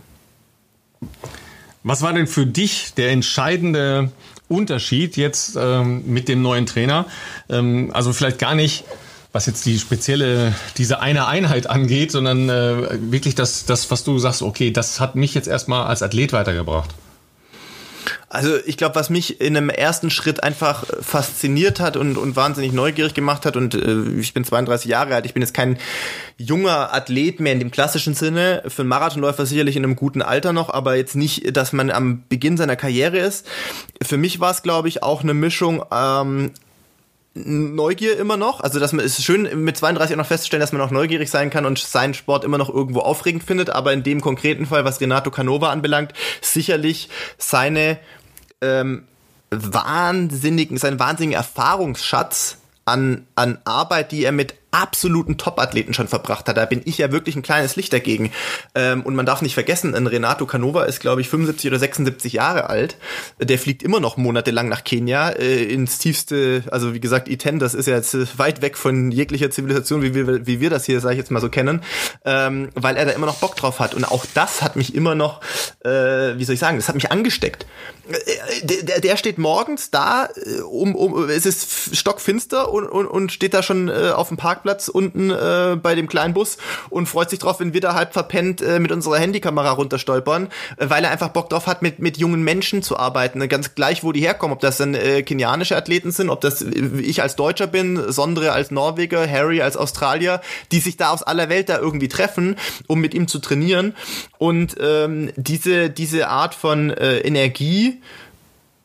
Was war denn für dich der entscheidende Unterschied jetzt ähm, mit dem neuen Trainer? Ähm, also vielleicht gar nicht was jetzt die spezielle, diese eine Einheit angeht, sondern äh, wirklich das, das, was du sagst, okay, das hat mich jetzt erstmal als Athlet weitergebracht. Also ich glaube, was mich in einem ersten Schritt einfach fasziniert hat und, und wahnsinnig neugierig gemacht hat, und äh, ich bin zweiunddreißig Jahre alt, ich bin jetzt kein junger Athlet mehr in dem klassischen Sinne, für einen Marathonläufer sicherlich in einem guten Alter noch, aber jetzt nicht, dass man am Beginn seiner Karriere ist. Für mich war es, glaube ich, auch eine Mischung ähm, Neugier immer noch, also dass man, es ist schön mit zweiunddreißig auch noch festzustellen, dass man auch neugierig sein kann und seinen Sport immer noch irgendwo aufregend findet, aber in dem konkreten Fall, was Renato Canova anbelangt, sicherlich seine ähm, wahnsinnigen, seinen wahnsinnigen Erfahrungsschatz an, an Arbeit, die er mit absoluten Top-Athleten schon verbracht hat. Da bin ich ja wirklich ein kleines Licht dagegen. Ähm, und man darf nicht vergessen, ein Renato Canova ist, glaube ich, fünfundsiebzig oder sechsundsiebzig Jahre alt. Der fliegt immer noch monatelang nach Kenia, äh, ins tiefste, also wie gesagt, Iten, das ist ja jetzt weit weg von jeglicher Zivilisation, wie wir, wie wir das hier, sage ich jetzt mal so, kennen, ähm, weil er da immer noch Bock drauf hat. Und auch das hat mich immer noch, äh, wie soll ich sagen, das hat mich angesteckt. Äh, der, der steht morgens da, um, um, es ist stockfinster und, und, und steht da schon äh, auf dem Park Platz unten äh, bei dem kleinen Bus und freut sich drauf, wenn wir da halb verpennt äh, mit unserer Handykamera runterstolpern, äh, weil er einfach Bock drauf hat, mit mit jungen Menschen zu arbeiten, ganz gleich, wo die herkommen, ob das dann äh, kenianische Athleten sind, ob das äh, ich als Deutscher bin, Sondre als Norweger, Harry als Australier, die sich da aus aller Welt da irgendwie treffen, um mit ihm zu trainieren, und ähm, diese diese Art von äh, Energie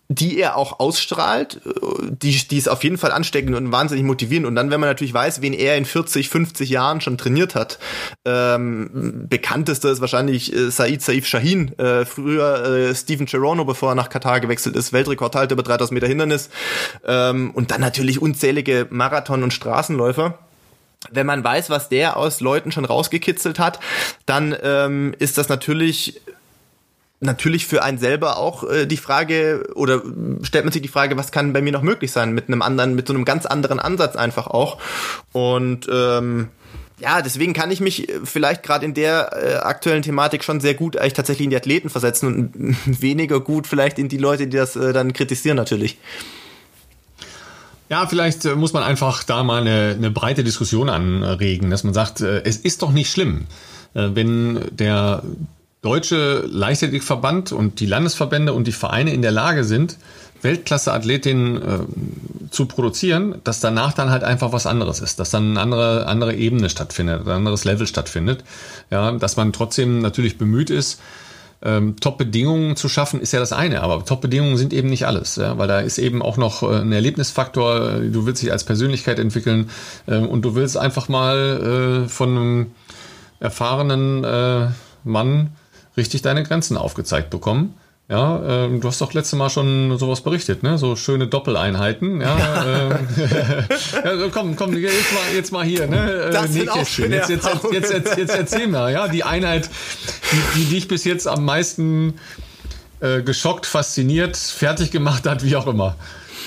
die er auch ausstrahlt, die, die ist auf jeden Fall ansteckend und wahnsinnig motivierend. Und dann, wenn man natürlich weiß, wen er in vierzig, fünfzig Jahren schon trainiert hat, ähm, bekanntester ist wahrscheinlich äh, Said Saif Shahin, äh, früher äh, Steven Cherono, bevor er nach Katar gewechselt ist, Weltrekordhalter über dreitausend Meter Hindernis, ähm, und dann natürlich unzählige Marathon- und Straßenläufer. Wenn man weiß, was der aus Leuten schon rausgekitzelt hat, dann ähm, ist das natürlich natürlich für einen selber auch äh, die Frage, oder stellt man sich die Frage, was kann bei mir noch möglich sein mit einem anderen, mit so einem ganz anderen Ansatz einfach auch. Und ähm, ja, deswegen kann ich mich vielleicht gerade in der äh, aktuellen Thematik schon sehr gut eigentlich tatsächlich in die Athleten versetzen und weniger gut vielleicht in die Leute, die das äh, dann kritisieren natürlich. Ja, vielleicht äh, muss man einfach da mal eine, eine breite Diskussion anregen, dass man sagt, äh, es ist doch nicht schlimm, äh, wenn der Deutsche Leichtathletikverband und die Landesverbände und die Vereine in der Lage sind, Weltklasse-Athletinnen äh, zu produzieren, dass danach dann halt einfach was anderes ist, dass dann eine andere, andere Ebene stattfindet, ein anderes Level stattfindet. Ja, dass man trotzdem natürlich bemüht ist, ähm, Top-Bedingungen zu schaffen, ist ja das eine, aber Top-Bedingungen sind eben nicht alles, ja, weil da ist eben auch noch äh, ein Erlebnisfaktor, du willst dich als Persönlichkeit entwickeln äh, und du willst einfach mal äh, von einem erfahrenen äh, Mann richtig deine Grenzen aufgezeigt bekommen. Ja, äh, du hast doch letztes Mal schon sowas berichtet, ne? So schöne Doppeleinheiten. Ja, äh, ja komm, komm, jetzt mal, jetzt mal hier, ne? Das sind auch schöne jetzt, jetzt, jetzt, jetzt, jetzt erzähl mal, ja, die Einheit, die, die dich bis jetzt am meisten äh, geschockt, fasziniert, fertig gemacht hat, wie auch immer.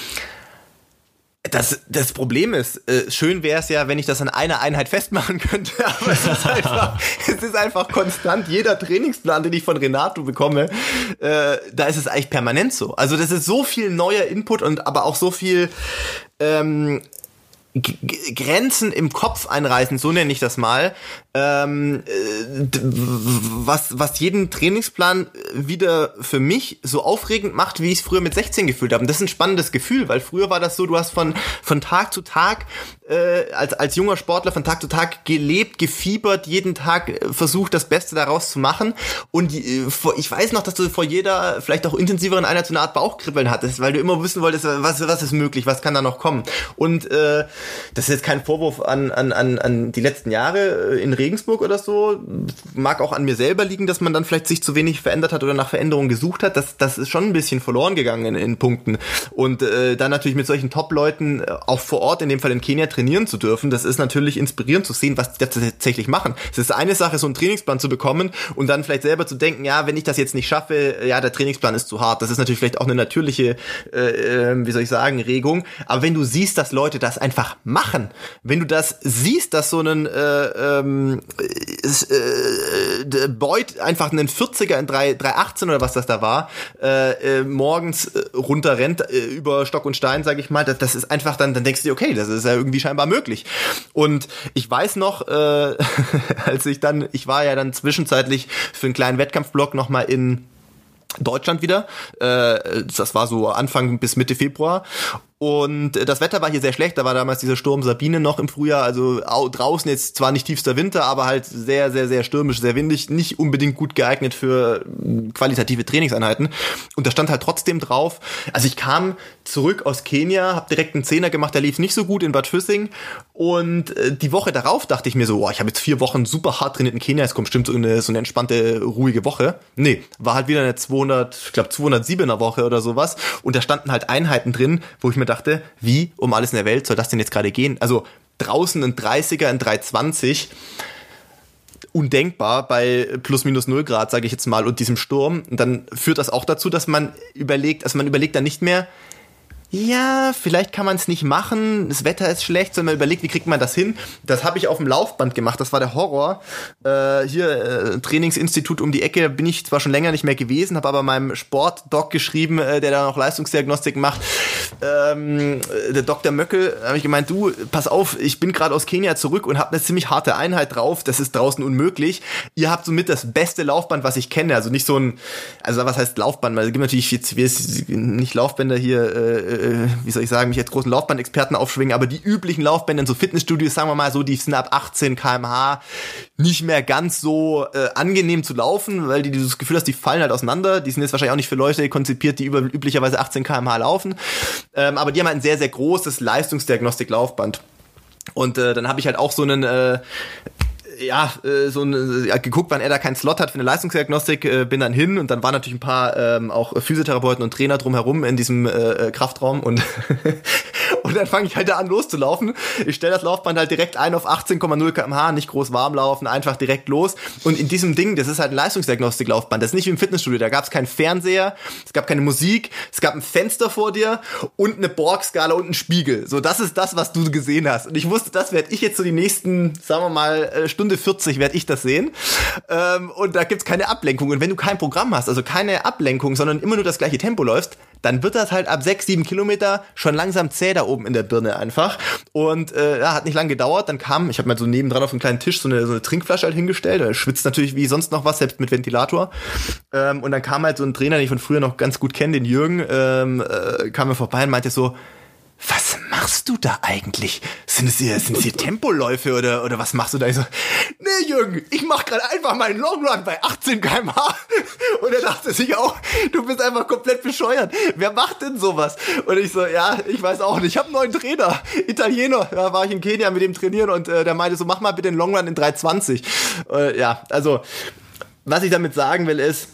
Das, das Problem ist, äh, schön wäre es ja, wenn ich das an einer Einheit festmachen könnte, aber es ist einfach, es ist einfach konstant. Jeder Trainingsplan, den ich von Renato bekomme, äh, da ist es eigentlich permanent so. Also das ist so viel neuer Input und aber auch so viel ähm, G- G- Grenzen im Kopf einreißen, so nenne ich das mal, ähm, d- was, was jeden Trainingsplan wieder für mich so aufregend macht, wie ich es früher mit sechzehn gefühlt habe. Und das ist ein spannendes Gefühl, weil früher war das so, du hast von, von Tag zu Tag äh, als, als junger Sportler von Tag zu Tag gelebt, gefiebert, jeden Tag äh, versucht, das Beste daraus zu machen. Und äh, vor, ich weiß noch, dass du vor jeder, vielleicht auch intensiveren Einheit so eine Art Bauchkribbeln hattest, weil du immer wissen wolltest, was, was ist möglich, was kann da noch kommen. Und äh, das ist jetzt kein Vorwurf an, an, an, an die letzten Jahre in Regensburg oder so. Mag auch an mir selber liegen, dass man dann vielleicht sich zu wenig verändert hat oder nach Veränderungen gesucht hat. Das, das ist schon ein bisschen verloren gegangen in, in Punkten. Und äh, dann natürlich mit solchen Top-Leuten auch vor Ort, in dem Fall in Kenia, trainieren zu dürfen, das ist natürlich inspirierend zu sehen, was die tatsächlich machen. Es ist eine Sache, so einen Trainingsplan zu bekommen und dann vielleicht selber zu denken, ja, wenn ich das jetzt nicht schaffe, ja, der Trainingsplan ist zu hart. Das ist natürlich vielleicht auch eine natürliche, äh, wie soll ich sagen, Regung. Aber wenn du siehst, dass Leute das einfach machen, wenn du das siehst, dass so ein äh, ähm, äh, Boyd einfach einen vierziger in drei achtzehn oder was das da war, äh, äh, morgens äh, runterrennt äh, über Stock und Stein, sage ich mal, das, das ist einfach dann, dann denkst du dir, okay, das ist ja irgendwie scheinbar möglich. Und ich weiß noch, äh, als ich dann, ich war ja dann zwischenzeitlich für einen kleinen Wettkampfblock nochmal in Deutschland wieder, äh, das war so Anfang bis Mitte Februar. Und das Wetter war hier sehr schlecht, da war damals dieser Sturm Sabine noch im Frühjahr, also draußen jetzt zwar nicht tiefster Winter, aber halt sehr, sehr, sehr stürmisch, sehr windig, nicht unbedingt gut geeignet für qualitative Trainingseinheiten. Und da stand halt trotzdem drauf, also ich kam zurück aus Kenia, hab direkt einen Zehner gemacht, der lief nicht so gut in Bad Füssing und die Woche darauf dachte ich mir so, oh, ich habe jetzt vier Wochen super hart trainiert in Kenia, es kommt bestimmt so eine, so eine entspannte, ruhige Woche. Nee, war halt wieder eine zweihundert, ich glaube zweihundertsiebener Woche oder sowas und da standen halt Einheiten drin, wo ich mir dachte, wie um alles in der Welt soll das denn jetzt gerade gehen? Also draußen ein dreißiger in drei zwanzig, undenkbar bei plus minus null Grad, sage ich jetzt mal, und diesem Sturm. Und dann führt das auch dazu, dass man überlegt, also man überlegt dann nicht mehr, ja, vielleicht kann man es nicht machen, das Wetter ist schlecht, sondern man überlegt, wie kriegt man das hin? Das habe ich auf dem Laufband gemacht, das war der Horror. Äh, hier, äh, Trainingsinstitut um die Ecke, bin ich zwar schon länger nicht mehr gewesen, habe aber meinem Sportdoc geschrieben, äh, der da noch Leistungsdiagnostik macht, ähm, der Doktor Möckel, habe ich gemeint, du, pass auf, ich bin gerade aus Kenia zurück und habe eine ziemlich harte Einheit drauf, das ist draußen unmöglich. Ihr habt somit das beste Laufband, was ich kenne, also nicht so ein, also was heißt Laufband, weil es gibt natürlich jetzt nicht Laufbänder hier, äh, äh, wie soll ich sagen, mich als großen Laufbandexperten aufschwingen, aber die üblichen Laufbänder in so Fitnessstudios, sagen wir mal so, die sind ab achtzehn Kilometer pro Stunde nicht mehr ganz so äh, angenehm zu laufen, weil die dieses Gefühl hast, die fallen halt auseinander. Die sind jetzt wahrscheinlich auch nicht für Leute konzipiert, die über üblicherweise achtzehn Kilometer pro Stunde laufen. Ähm, aber die haben halt ein sehr, sehr großes Leistungsdiagnostik-Laufband. Und äh, dann habe ich halt auch so einen äh, ja, äh, so ein, ja, geguckt, wann er da keinen Slot hat für eine Leistungsdiagnostik, äh, bin dann hin und dann waren natürlich ein paar ähm, auch Physiotherapeuten und Trainer drumherum in diesem äh, Kraftraum und und dann fange ich halt da an loszulaufen. Ich stelle das Laufband halt direkt ein auf achtzehn Komma null Kilometer pro Stunde, nicht groß warm laufen, einfach direkt los. Und in diesem Ding, das ist halt ein Leistungsdiagnostik-Laufband, das ist nicht wie im Fitnessstudio, da gab es keinen Fernseher, es gab keine Musik, es gab ein Fenster vor dir und eine Borg-Skala und einen Spiegel. So, das ist das, was du gesehen hast. Und ich wusste, das werde ich jetzt so die nächsten, sagen wir mal, Stunde vierzig werde ich das sehen. Ähm, und da gibt's keine Ablenkung. Und wenn du kein Programm hast, also keine Ablenkung, sondern immer nur das gleiche Tempo läufst, dann wird das halt ab sechs, sieben Kilometer schon langsam zäh da oben in der Birne einfach. Und äh, ja, hat nicht lange gedauert. Dann kam, ich habe mal so nebendran auf einem kleinen Tisch so eine, so eine Trinkflasche halt hingestellt. Da schwitzt natürlich wie sonst noch was, selbst mit Ventilator. Ähm, und dann kam halt so ein Trainer, den ich von früher noch ganz gut kenne, den Jürgen, ähm, äh, kam mir vorbei und meinte so, was machst du da eigentlich? Sind es hier, sind es hier Tempoläufe oder, oder was machst du da? Ich so, nee, Jürgen, ich mach gerade einfach meinen Longrun bei achtzehn Kilometer pro Stunde. Und er dachte sich auch, du bist einfach komplett bescheuert. Wer macht denn sowas? Und ich so, ja, ich weiß auch nicht. Ich habe einen neuen Trainer, Italiener. Da war ich in Kenia mit dem trainieren und äh, der meinte so, mach mal bitte den Longrun in drei zwanzig. Äh, ja, also, was ich damit sagen will ist,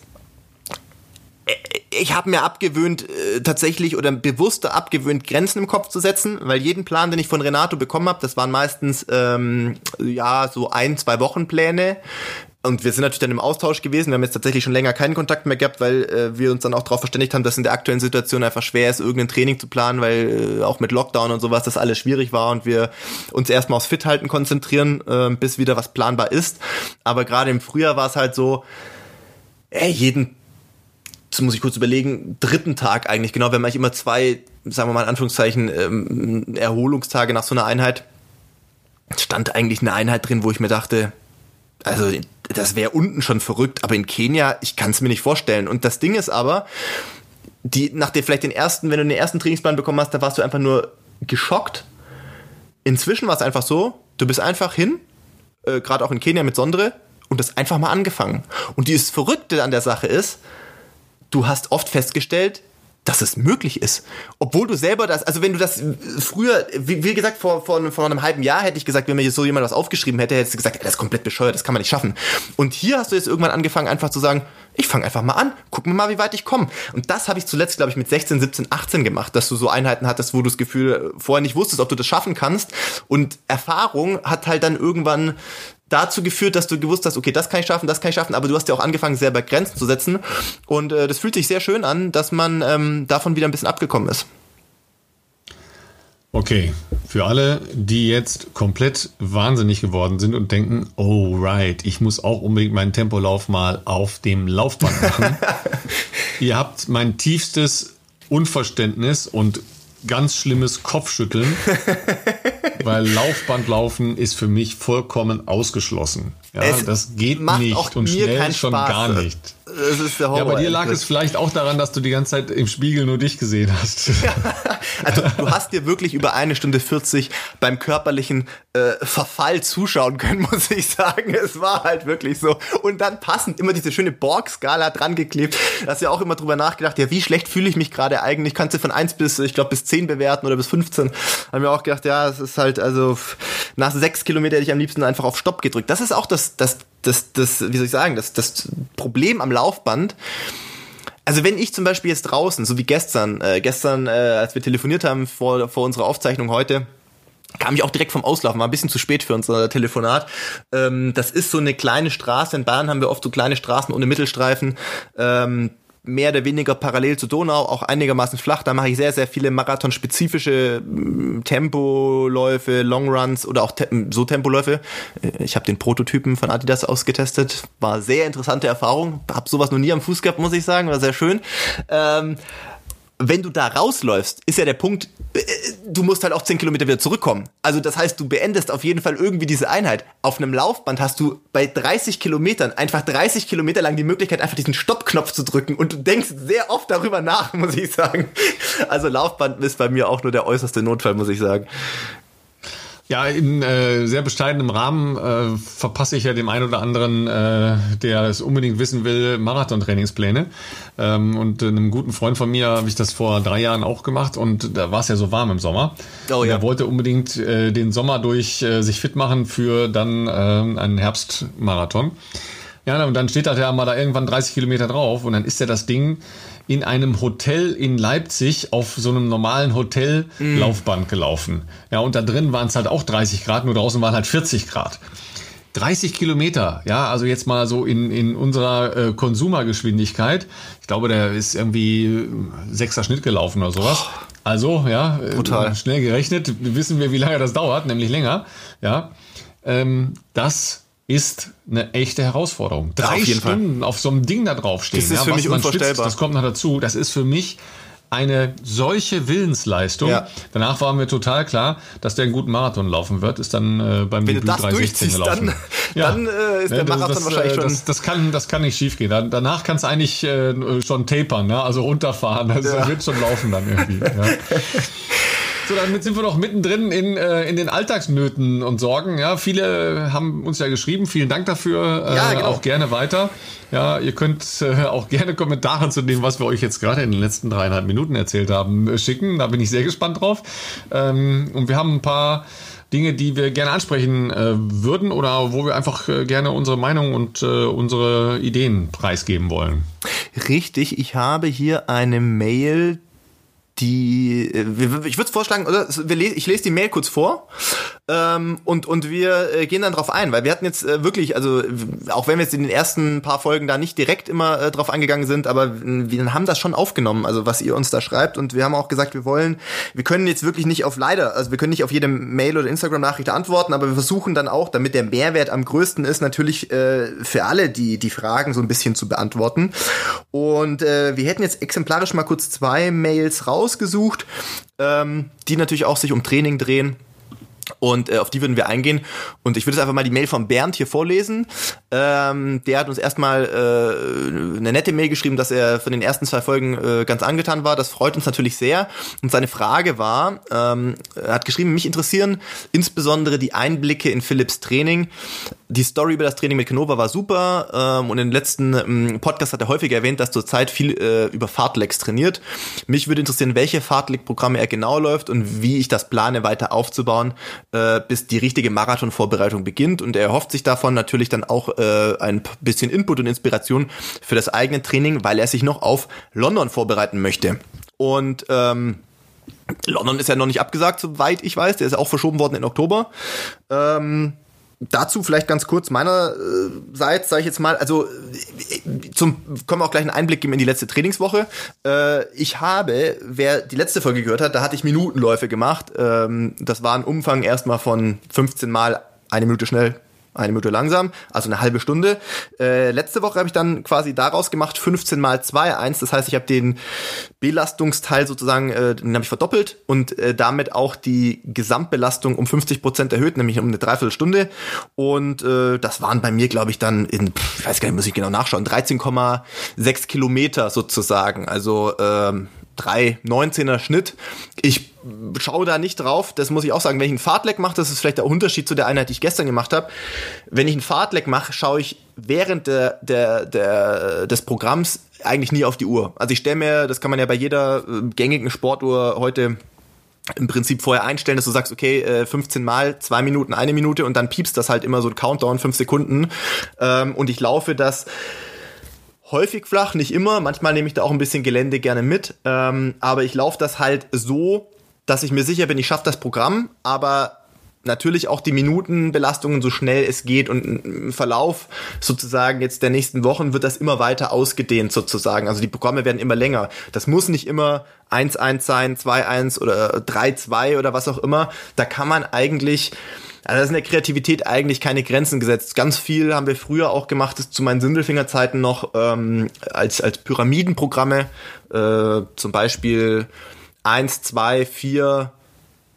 ich habe mir abgewöhnt, äh, tatsächlich oder bewusster abgewöhnt, Grenzen im Kopf zu setzen, weil jeden Plan, den ich von Renato bekommen habe, das waren meistens ähm, ja so ein, zwei Wochen Pläne. Und wir sind natürlich dann im Austausch gewesen. Wir haben jetzt tatsächlich schon länger keinen Kontakt mehr gehabt, weil äh, wir uns dann auch darauf verständigt haben, dass in der aktuellen Situation einfach schwer ist, irgendein Training zu planen, weil äh, auch mit Lockdown und sowas das alles schwierig war und wir uns erstmal aufs Fithalten konzentrieren, äh, bis wieder was planbar ist. Aber gerade im Frühjahr war es halt so, ey, jeden das muss ich kurz überlegen, dritten Tag eigentlich, genau, wenn man immer zwei, sagen wir mal in Anführungszeichen, ähm, Erholungstage nach so einer Einheit, stand eigentlich eine Einheit drin, wo ich mir dachte, also das wäre unten schon verrückt, aber in Kenia, ich kann es mir nicht vorstellen. Und das Ding ist aber, die nach der vielleicht den ersten, wenn du den ersten Trainingsplan bekommen hast, da warst du einfach nur geschockt. Inzwischen war es einfach so, du bist einfach hin, äh, gerade auch in Kenia mit Sondre, und das einfach mal angefangen. Und dieses Verrückte an der Sache ist, du hast oft festgestellt, dass es möglich ist. Obwohl du selber das, also wenn du das früher, wie, wie gesagt, vor, vor, vor einem halben Jahr hätte ich gesagt, wenn mir so jemand was aufgeschrieben hätte, hättest du gesagt, ey, das ist komplett bescheuert, das kann man nicht schaffen. Und hier hast du jetzt irgendwann angefangen, einfach zu sagen, ich fange einfach mal an, gucken wir mal, wie weit ich komme. Und das habe ich zuletzt, glaube ich, mit sechzehn, siebzehn, achtzehn gemacht, dass du so Einheiten hattest, wo du das Gefühl vorher nicht wusstest, ob du das schaffen kannst. Und Erfahrung hat halt dann irgendwann dazu geführt, dass du gewusst hast, okay, das kann ich schaffen, das kann ich schaffen, aber du hast ja auch angefangen, selber Grenzen zu setzen und äh, das fühlt sich sehr schön an, dass man ähm, davon wieder ein bisschen abgekommen ist. Okay, für alle, die jetzt komplett wahnsinnig geworden sind und denken, oh right, ich muss auch unbedingt meinen Tempolauf mal auf dem Laufband machen. Ihr habt mein tiefstes Unverständnis und ganz schlimmes Kopfschütteln, weil Laufbandlaufen ist für mich vollkommen ausgeschlossen. Ja, es das geht nicht und schnell schon Spaß. Gar nicht. Das ist der Horror. Ja, bei dir lag es vielleicht auch daran, dass du die ganze Zeit im Spiegel nur dich gesehen hast. Also du hast dir wirklich über eine Stunde vierzig beim körperlichen äh, Verfall zuschauen können, muss ich sagen. Es war halt wirklich so. Und dann passend immer diese schöne Borg-Skala dran geklebt. Da hast du ja auch immer drüber nachgedacht, ja, wie schlecht fühle ich mich gerade eigentlich? Kannst du von eins bis, ich glaube, bis zehn bewerten oder bis fünfzehn. Haben wir auch gedacht, ja, es ist halt, also nach sechs Kilometer hätte ich am liebsten einfach auf Stopp gedrückt. Das ist auch das, das, das, das, wie soll ich sagen, das, das Problem am Laufband. Also wenn ich zum Beispiel jetzt draußen, so wie gestern, äh, gestern, äh, als wir telefoniert haben vor, vor unserer Aufzeichnung heute, kam ich auch direkt vom Auslaufen, war ein bisschen zu spät für unser Telefonat. Ähm, das ist so eine kleine Straße, in Bayern haben wir oft so kleine Straßen ohne Mittelstreifen, ähm, mehr oder weniger parallel zur Donau, auch einigermaßen flach. Da mache ich sehr, sehr viele marathonspezifische Tempoläufe, Longruns oder auch te- so Tempoläufe. Ich habe den Prototypen von Adidas ausgetestet. War sehr interessante Erfahrung. Hab sowas noch nie am Fuß gehabt, muss ich sagen. War sehr schön. Ähm, wenn du da rausläufst, ist ja der Punkt, du musst halt auch zehn Kilometer wieder zurückkommen. Also das heißt, du beendest auf jeden Fall irgendwie diese Einheit. Auf einem Laufband hast du bei dreißig Kilometern einfach dreißig Kilometer lang die Möglichkeit, einfach diesen Stoppknopf zu drücken und du denkst sehr oft darüber nach, muss ich sagen. Also Laufband ist bei mir auch nur der äußerste Notfall, muss ich sagen. Ja, in äh, sehr bescheidenem Rahmen äh, verpasse ich ja dem einen oder anderen, äh, der es unbedingt wissen will, Marathon-Trainingspläne. Ähm, und äh, einem guten Freund von mir habe ich das vor drei Jahren auch gemacht und da war es ja so warm im Sommer. Oh, ja. Er wollte unbedingt äh, den Sommer durch äh, sich fit machen für dann äh, einen Herbstmarathon. Ja, und dann steht da ja mal da irgendwann dreißig Kilometer drauf und dann ist ja das Ding in einem Hotel in Leipzig auf so einem normalen Hotellaufband gelaufen. Ja, und da drin waren es halt auch dreißig Grad, nur draußen waren halt vierzig Grad. dreißig Kilometer, ja, also jetzt mal so in, in unserer äh, Konsumergeschwindigkeit. Ich glaube, der ist irgendwie sechster Schnitt gelaufen oder sowas. Also, ja, äh, schnell gerechnet, wissen wir, wie lange das dauert, nämlich länger. Ja, ähm, das ist eine echte Herausforderung. Drei ja, auf Stunden Fall. Auf so einem Ding da draufstehen. Das ist ja, für mich unvorstellbar. Schwitzt, das kommt noch dazu. Das ist für mich eine solche Willensleistung. Ja. Danach war mir total klar, dass der einen guten Marathon laufen wird. Ist dann äh, beim Debüt drei sechzehn gelaufen. Dann, ja. dann äh, ist der Marathon das, wahrscheinlich schon... Das, das, kann, das kann nicht schief gehen. Dann, danach kann es eigentlich äh, schon tapern, ne? Also runterfahren. Das ja. wird schon laufen dann irgendwie. Ja. So, damit sind wir doch mittendrin in, äh, in den Alltagsnöten und Sorgen. Ja, viele haben uns ja geschrieben. Vielen Dank dafür. Äh, ja, genau. Auch gerne weiter. Ja, ihr könnt äh, auch gerne Kommentare zu dem, was wir euch jetzt gerade in den letzten dreieinhalb Minuten erzählt haben, äh, schicken. Da bin ich sehr gespannt drauf. Ähm, und wir haben ein paar Dinge, die wir gerne ansprechen äh, würden oder wo wir einfach äh, gerne unsere Meinung und äh, unsere Ideen preisgeben wollen. Richtig, ich habe hier eine Mail, die, ich würde vorschlagen, oder ich lese die Mail kurz vor ähm, und und wir gehen dann drauf ein, weil wir hatten jetzt wirklich, also auch wenn wir jetzt in den ersten paar Folgen da nicht direkt immer äh, drauf eingegangen sind, aber wir haben das schon aufgenommen, also was ihr uns da schreibt und wir haben auch gesagt, wir wollen, wir können jetzt wirklich nicht auf leider, also wir können nicht auf jede Mail oder Instagram-Nachricht antworten, aber wir versuchen dann auch, damit der Mehrwert am größten ist, natürlich äh, für alle die die Fragen so ein bisschen zu beantworten und äh, wir hätten jetzt exemplarisch mal kurz zwei Mails raus ausgesucht, ähm, die natürlich auch sich um Training drehen. Und äh, auf die würden wir eingehen. Und ich würde jetzt einfach mal die Mail von Bernd hier vorlesen. Ähm, der hat uns erstmal äh, eine nette Mail geschrieben, dass er von den ersten zwei Folgen äh, ganz angetan war. Das freut uns natürlich sehr. Und seine Frage war, ähm, er hat geschrieben, mich interessieren insbesondere die Einblicke in Philipps Training. Die Story über das Training mit Canova war super. Ähm, und in den letzten ähm, Podcast hat er häufiger erwähnt, dass zurzeit viel äh, über Fartleks trainiert. Mich würde interessieren, welche Fartlek-Programme er genau läuft und wie ich das plane, weiter aufzubauen, bis die richtige Marathonvorbereitung beginnt und er erhofft sich davon natürlich dann auch äh, ein bisschen Input und Inspiration für das eigene Training, weil er sich noch auf London vorbereiten möchte. Und ähm, London ist ja noch nicht abgesagt, soweit ich weiß, der ist auch verschoben worden in Oktober. Ähm, Dazu vielleicht ganz kurz meinerseits, sage ich jetzt mal, also zum können wir auch gleich einen Einblick geben in die letzte Trainingswoche. Äh, ich habe, wer die letzte Folge gehört hat, da hatte ich Minutenläufe gemacht. Ähm, das war ein Umfang erstmal von fünfzehn Mal eine Minute schnell, eine Minute langsam, also eine halbe Stunde. Äh, letzte Woche habe ich dann quasi daraus gemacht fünfzehn mal zwei eins. Das heißt, ich habe den Belastungsteil sozusagen, äh, den habe ich verdoppelt und äh, damit auch die Gesamtbelastung um fünfzig Prozent erhöht, nämlich um eine Dreiviertelstunde. Und äh, das waren bei mir, glaube ich, dann in, ich weiß gar nicht, muss ich genau nachschauen, dreizehn Komma sechs Kilometer sozusagen. Also ähm, drei neunzehner Schnitt. Ich schaue da nicht drauf, das muss ich auch sagen, wenn ich einen Fartlek mache, das ist vielleicht der Unterschied zu der Einheit, die ich gestern gemacht habe. Wenn ich einen Fartlek mache, schaue ich während der, der, der, des Programms eigentlich nie auf die Uhr. Also ich stelle mir, das kann man ja bei jeder gängigen Sportuhr heute im Prinzip vorher einstellen, dass du sagst, okay, fünfzehn Mal, zwei Minuten, eine Minute und dann piepst das halt immer so ein Countdown, fünf Sekunden und ich laufe das häufig flach, nicht immer. Manchmal nehme ich da auch ein bisschen Gelände gerne mit. Ähm, aber ich laufe das halt so, dass ich mir sicher bin, ich schaffe das Programm, aber natürlich auch die Minutenbelastungen so schnell es geht und im Verlauf sozusagen jetzt der nächsten Wochen wird das immer weiter ausgedehnt sozusagen. Also die Programme werden immer länger. Das muss nicht immer eins eins sein, zwei eins oder drei zwei oder was auch immer. Da kann man eigentlich... Also da ist in der Kreativität eigentlich keine Grenzen gesetzt. Ganz viel haben wir früher auch gemacht, das zu meinen Sindelfingerzeiten noch ähm, als als Pyramidenprogramme, äh, zum Beispiel eins, zwei, vier,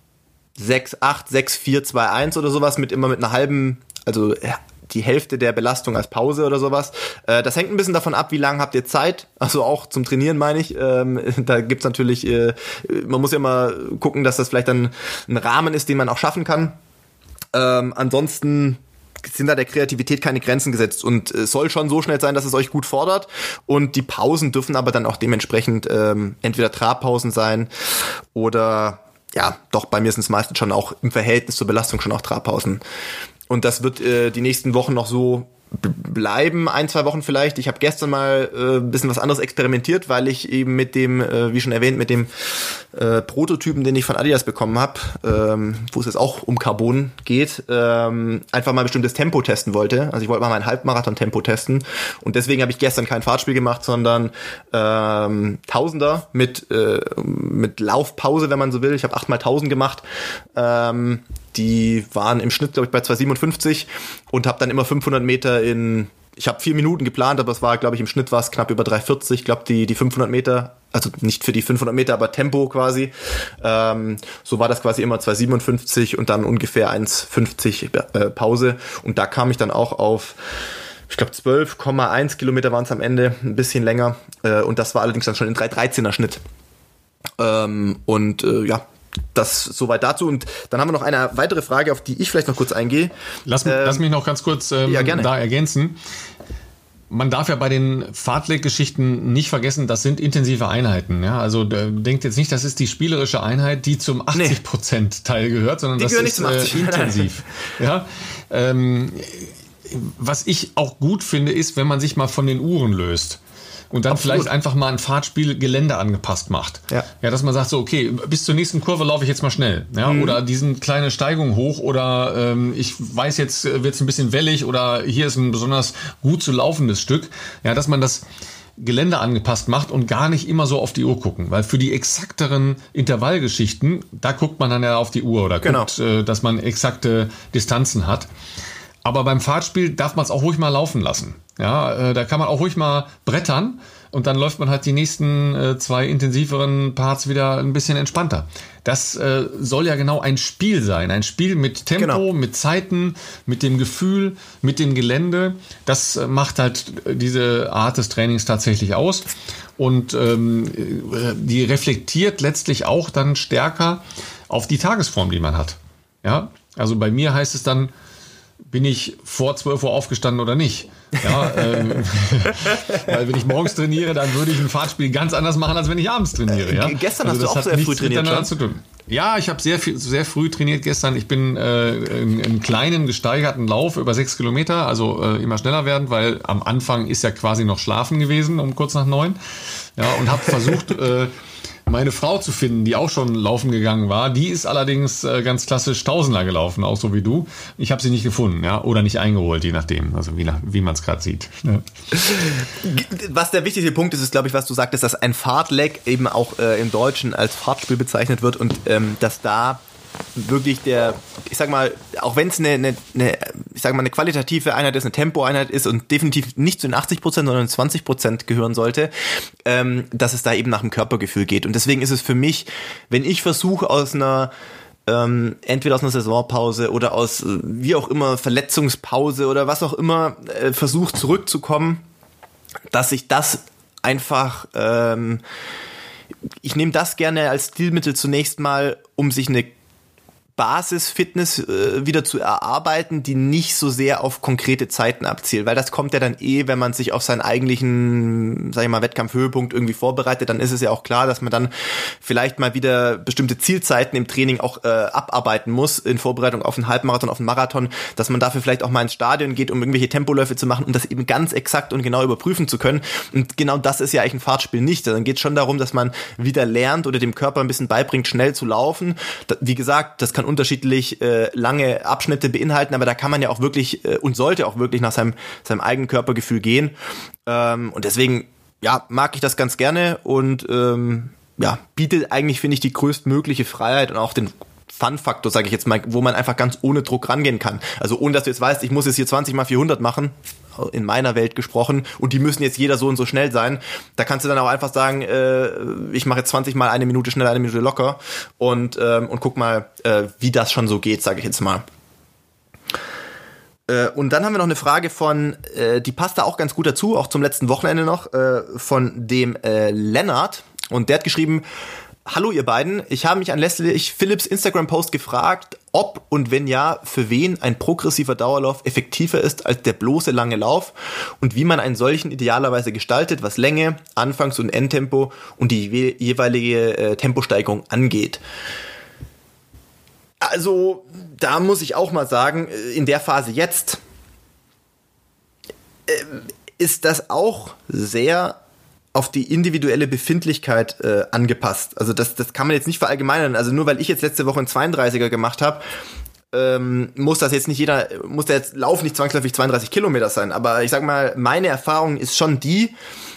sechs acht, sechs vier, zwei eins oder sowas mit immer mit einer halben, also ja, die Hälfte der Belastung als Pause oder sowas. Äh, das hängt ein bisschen davon ab, wie lange habt ihr Zeit. Also auch zum Trainieren meine ich. Ähm, da gibt's natürlich, äh, man muss ja immer gucken, dass das vielleicht dann ein Rahmen ist, den man auch schaffen kann. Ähm, ansonsten sind da der Kreativität keine Grenzen gesetzt und es soll schon so schnell sein, dass es euch gut fordert und die Pausen dürfen aber dann auch dementsprechend ähm, entweder Trabpausen sein oder ja, doch bei mir sind es meistens schon auch im Verhältnis zur Belastung schon auch Trabpausen und das wird äh, die nächsten Wochen noch so bleiben, ein, zwei Wochen vielleicht. Ich habe gestern mal äh, ein bisschen was anderes experimentiert, weil ich eben mit dem, äh, wie schon erwähnt, mit dem äh, Prototypen, den ich von Adidas bekommen habe, ähm, wo es jetzt auch um Carbon geht, ähm, einfach mal ein bestimmtes Tempo testen wollte. Also ich wollte mal mein Halbmarathon-Tempo testen und deswegen habe ich gestern kein Fahrtspiel gemacht, sondern ähm, Tausender mit äh, mit Laufpause, wenn man so will. Ich habe acht mal tausend gemacht. Ähm, Die waren im Schnitt, glaube ich, bei zwei siebenundfünfzig und habe dann immer fünfhundert Meter in, ich habe vier Minuten geplant, aber es war, glaube ich, im Schnitt war es knapp über drei vierzig. Ich glaube, die, die fünfhundert Meter, also nicht für die fünfhundert Meter, aber Tempo quasi. Ähm, so war das quasi immer zwei siebenundfünfzig und dann ungefähr eins fünfzig äh, Pause. Und da kam ich dann auch auf, ich glaube, zwölf Komma eins Kilometer waren es am Ende, ein bisschen länger. Äh, und das war allerdings dann schon in drei dreizehner Schnitt. Ähm, und äh, ja, das soweit dazu. Und dann haben wir noch eine weitere Frage, auf die ich vielleicht noch kurz eingehe. Lass, ähm, lass mich noch ganz kurz ähm, ja, gerne. da ergänzen. Man darf ja bei den Fartlek-Geschichten nicht vergessen, das sind intensive Einheiten. Ja? Also denkt jetzt nicht, das ist die spielerische Einheit, die zum achtzig Prozent Teil gehört, sondern die das ist äh, intensiv. Ja? Ähm, was ich auch gut finde, ist, wenn man sich mal von den Uhren löst. Und dann Absolut. Vielleicht einfach mal ein Fahrtspiel Gelände angepasst macht. Ja. Ja, dass man sagt so, okay, bis zur nächsten Kurve laufe ich jetzt mal schnell. Ja, mhm. Oder diesen kleine Steigung hoch oder ähm, ich weiß, jetzt wird es ein bisschen wellig oder hier ist ein besonders gut zu laufendes Stück. Ja, dass man das Gelände angepasst macht und gar nicht immer so auf die Uhr gucken. Weil für die exakteren Intervallgeschichten, da guckt man dann ja auf die Uhr oder genau. guckt, äh, dass man exakte Distanzen hat. Aber beim Fahrtspiel darf man es auch ruhig mal laufen lassen. Ja, äh, da kann man auch ruhig mal brettern und dann läuft man halt die nächsten äh, zwei intensiveren Parts wieder ein bisschen entspannter. Das äh, soll ja genau ein Spiel sein. Ein Spiel mit Tempo, genau. mit Zeiten, mit dem Gefühl, mit dem Gelände. Das äh, macht halt diese Art des Trainings tatsächlich aus. Und ähm, die reflektiert letztlich auch dann stärker auf die Tagesform, die man hat. Ja, also bei mir heißt es dann, bin ich vor zwölf Uhr aufgestanden oder nicht? Ja, ähm, weil wenn ich morgens trainiere, dann würde ich ein Fahrtspiel ganz anders machen, als wenn ich abends trainiere. Ja? Gestern also hast du auch sehr früh trainiert. Zu tun. Ja, ich habe sehr viel, sehr früh trainiert gestern. Ich bin äh, in, in kleinen gesteigerten Lauf über sechs Kilometer, also äh, immer schneller werden, weil am Anfang ist ja quasi noch schlafen gewesen um kurz nach neun. Ja, und habe versucht äh, meine Frau zu finden, die auch schon laufen gegangen war. Die ist allerdings äh, ganz klassisch Tausender gelaufen, auch so wie du. Ich habe sie nicht gefunden, ja, oder nicht eingeholt, je nachdem, also wie, wie man es gerade sieht. Ja. Was der wichtigste Punkt ist, ist, glaube ich, was du sagtest, dass ein Fartlek eben auch äh, im Deutschen als Fahrtspiel bezeichnet wird und ähm, dass da wirklich der, ich sag mal, auch wenn es eine, eine, eine, ich sag mal, eine qualitative Einheit ist, eine Tempoeinheit ist und definitiv nicht zu den achtzig Prozent, sondern zwanzig Prozent gehören sollte, ähm, dass es da eben nach dem Körpergefühl geht. Und deswegen ist es für mich, wenn ich versuche aus einer ähm, entweder aus einer Saisonpause oder aus wie auch immer Verletzungspause oder was auch immer äh, versucht zurückzukommen, dass ich das einfach ähm, ich nehme das gerne als Stilmittel zunächst mal, um sich eine Basisfitness äh, wieder zu erarbeiten, die nicht so sehr auf konkrete Zeiten abzielt, weil das kommt ja dann eh, wenn man sich auf seinen eigentlichen, sag ich mal, Wettkampfhöhepunkt irgendwie vorbereitet, dann ist es ja auch klar, dass man dann vielleicht mal wieder bestimmte Zielzeiten im Training auch äh, abarbeiten muss, in Vorbereitung auf einen Halbmarathon, auf einen Marathon, dass man dafür vielleicht auch mal ins Stadion geht, um irgendwelche Tempoläufe zu machen, um das eben ganz exakt und genau überprüfen zu können. Und genau das ist ja eigentlich ein Fahrtspiel nicht. Dann geht es schon darum, dass man wieder lernt oder dem Körper ein bisschen beibringt, schnell zu laufen. Wie gesagt, das kann unterschiedlich äh, lange Abschnitte beinhalten, aber da kann man ja auch wirklich äh, und sollte auch wirklich nach seinem, seinem eigenen Körpergefühl gehen. Ähm, und deswegen, ja, mag ich das ganz gerne und ähm, ja, bietet eigentlich, finde ich, die größtmögliche Freiheit und auch den Fun-Faktor, sage ich jetzt mal, wo man einfach ganz ohne Druck rangehen kann. Also ohne, dass du jetzt weißt, ich muss jetzt hier zwanzig mal vierhundert machen, in meiner Welt gesprochen, und die müssen jetzt jeder so und so schnell sein. Da kannst du dann auch einfach sagen, äh, ich mache jetzt zwanzig mal eine Minute schnell, eine Minute locker und, ähm, und guck mal, äh, wie das schon so geht, sage ich jetzt mal. Äh, und dann haben wir noch eine Frage von, äh, die passt da auch ganz gut dazu, auch zum letzten Wochenende noch, äh, von dem äh, Lennart. Und der hat geschrieben: Hallo ihr beiden, ich habe mich an Leslie Philipps Instagram-Post gefragt, ob und wenn ja, für wen ein progressiver Dauerlauf effektiver ist als der bloße lange Lauf und wie man einen solchen idealerweise gestaltet, was Länge, Anfangs- und Endtempo und die jeweilige äh, Temposteigerung angeht. Also, da muss ich auch mal sagen, in der Phase jetzt äh, ist das auch sehr auf die individuelle Befindlichkeit äh, angepasst. Also das, das kann man jetzt nicht verallgemeinern. Also nur weil ich jetzt letzte Woche einen zweiunddreißiger gemacht habe, ähm, muss das jetzt nicht jeder, muss der jetzt Lauf nicht zwangsläufig zweiunddreißig Kilometer sein. Aber ich sag mal, meine Erfahrung ist schon die,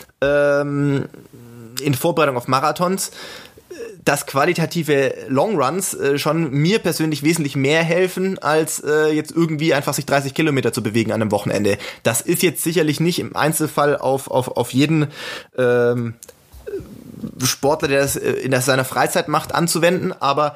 ähm, in Vorbereitung auf Marathons, dass qualitative Longruns äh, schon mir persönlich wesentlich mehr helfen, als äh, jetzt irgendwie einfach sich dreißig Kilometer zu bewegen an einem Wochenende. Das ist jetzt sicherlich nicht im Einzelfall auf, auf, auf jeden ähm, Sportler, der das in seiner Freizeit macht, anzuwenden, aber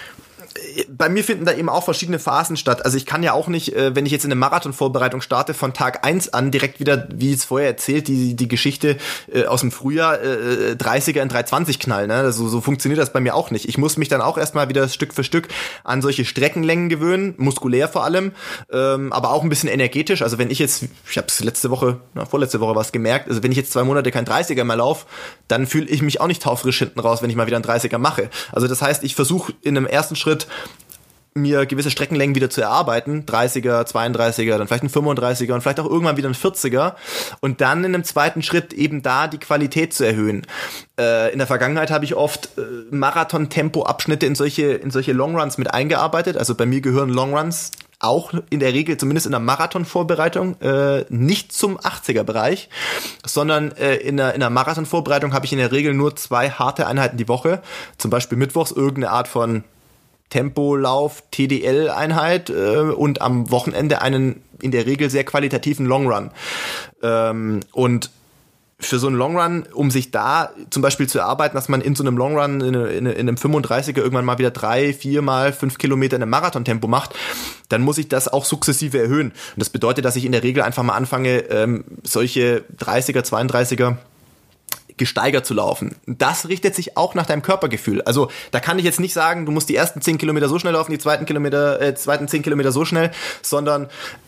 bei mir finden da eben auch verschiedene Phasen statt. Also ich kann ja auch nicht, wenn ich jetzt in eine Marathonvorbereitung starte, von Tag eins an direkt wieder, wie es vorher erzählt, die die Geschichte aus dem Frühjahr dreißiger in drei zwanzig knallen. Ne? Also so funktioniert das bei mir auch nicht. Ich muss mich dann auch erstmal wieder Stück für Stück an solche Streckenlängen gewöhnen, muskulär vor allem, aber auch ein bisschen energetisch. Also wenn ich jetzt, ich habe es letzte Woche, na, vorletzte Woche was gemerkt, also wenn ich jetzt zwei Monate kein dreißiger mehr laufe, dann fühle ich mich auch nicht taufrisch hinten raus, wenn ich mal wieder einen dreißiger mache. Also das heißt, ich versuche in einem ersten Schritt mir gewisse Streckenlängen wieder zu erarbeiten, dreißiger, zweiunddreißiger, dann vielleicht ein fünfunddreißiger und vielleicht auch irgendwann wieder ein vierziger und dann in einem zweiten Schritt eben da die Qualität zu erhöhen. Äh, in der Vergangenheit habe ich oft äh, Marathon-Tempo-Abschnitte in solche, in solche Longruns mit eingearbeitet, also bei mir gehören Longruns auch in der Regel, zumindest in der Marathonvorbereitung, äh, nicht zum achtziger-Bereich, sondern äh, in der, in der Marathonvorbereitung habe ich in der Regel nur zwei harte Einheiten die Woche, zum Beispiel mittwochs irgendeine Art von Tempolauf, T D L-Einheit äh, und am Wochenende einen in der Regel sehr qualitativen Longrun. Ähm, und für so einen Longrun, um sich da zum Beispiel zu erarbeiten, dass man in so einem Longrun in, in, in einem fünfunddreißiger irgendwann mal wieder drei, vier mal fünf Kilometer in einem Marathontempo macht, dann muss ich das auch sukzessive erhöhen. Und das bedeutet, dass ich in der Regel einfach mal anfange, ähm, solche dreißiger, zweiunddreißiger gesteigert zu laufen. Das richtet sich auch nach deinem Körpergefühl. Also da kann ich jetzt nicht sagen, du musst die ersten zehn Kilometer so schnell laufen, die zweiten Kilometer, äh, zweiten zehn Kilometer so schnell, sondern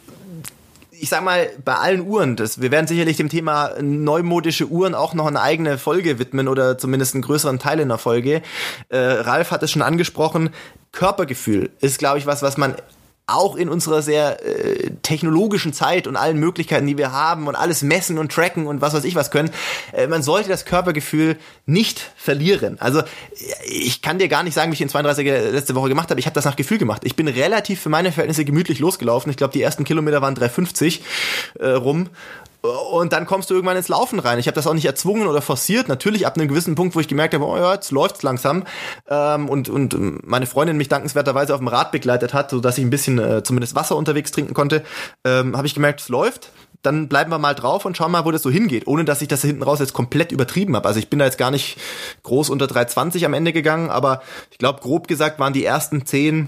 ich sag mal, bei allen Uhren, das, wir werden sicherlich dem Thema neumodische Uhren auch noch eine eigene Folge widmen oder zumindest einen größeren Teil in der Folge. Äh, Ralf hat es schon angesprochen, Körpergefühl ist, glaube ich, was, was man auch in unserer sehr äh, technologischen Zeit und allen Möglichkeiten, die wir haben und alles messen und tracken und was weiß ich was können, äh, man sollte das Körpergefühl nicht verlieren. Also ich kann dir gar nicht sagen, wie ich den zweiunddreißiger letzte Woche gemacht habe. Ich habe das nach Gefühl gemacht. Ich bin relativ für meine Verhältnisse gemütlich losgelaufen. Ich glaube, die ersten Kilometer waren drei fünfzig äh, rum. Und dann kommst du irgendwann ins Laufen rein. Ich habe das auch nicht erzwungen oder forciert. Natürlich ab einem gewissen Punkt, wo ich gemerkt habe, oh ja, jetzt läuft's langsam. Ähm, und, und meine Freundin mich dankenswerterweise auf dem Rad begleitet hat, sodass ich ein bisschen äh, zumindest Wasser unterwegs trinken konnte, ähm, habe ich gemerkt, es läuft. Dann bleiben wir mal drauf und schauen mal, wo das so hingeht, ohne dass ich das hinten raus jetzt komplett übertrieben habe. Also ich bin da jetzt gar nicht groß unter drei zwanzig am Ende gegangen, aber ich glaube, grob gesagt waren die ersten zehn,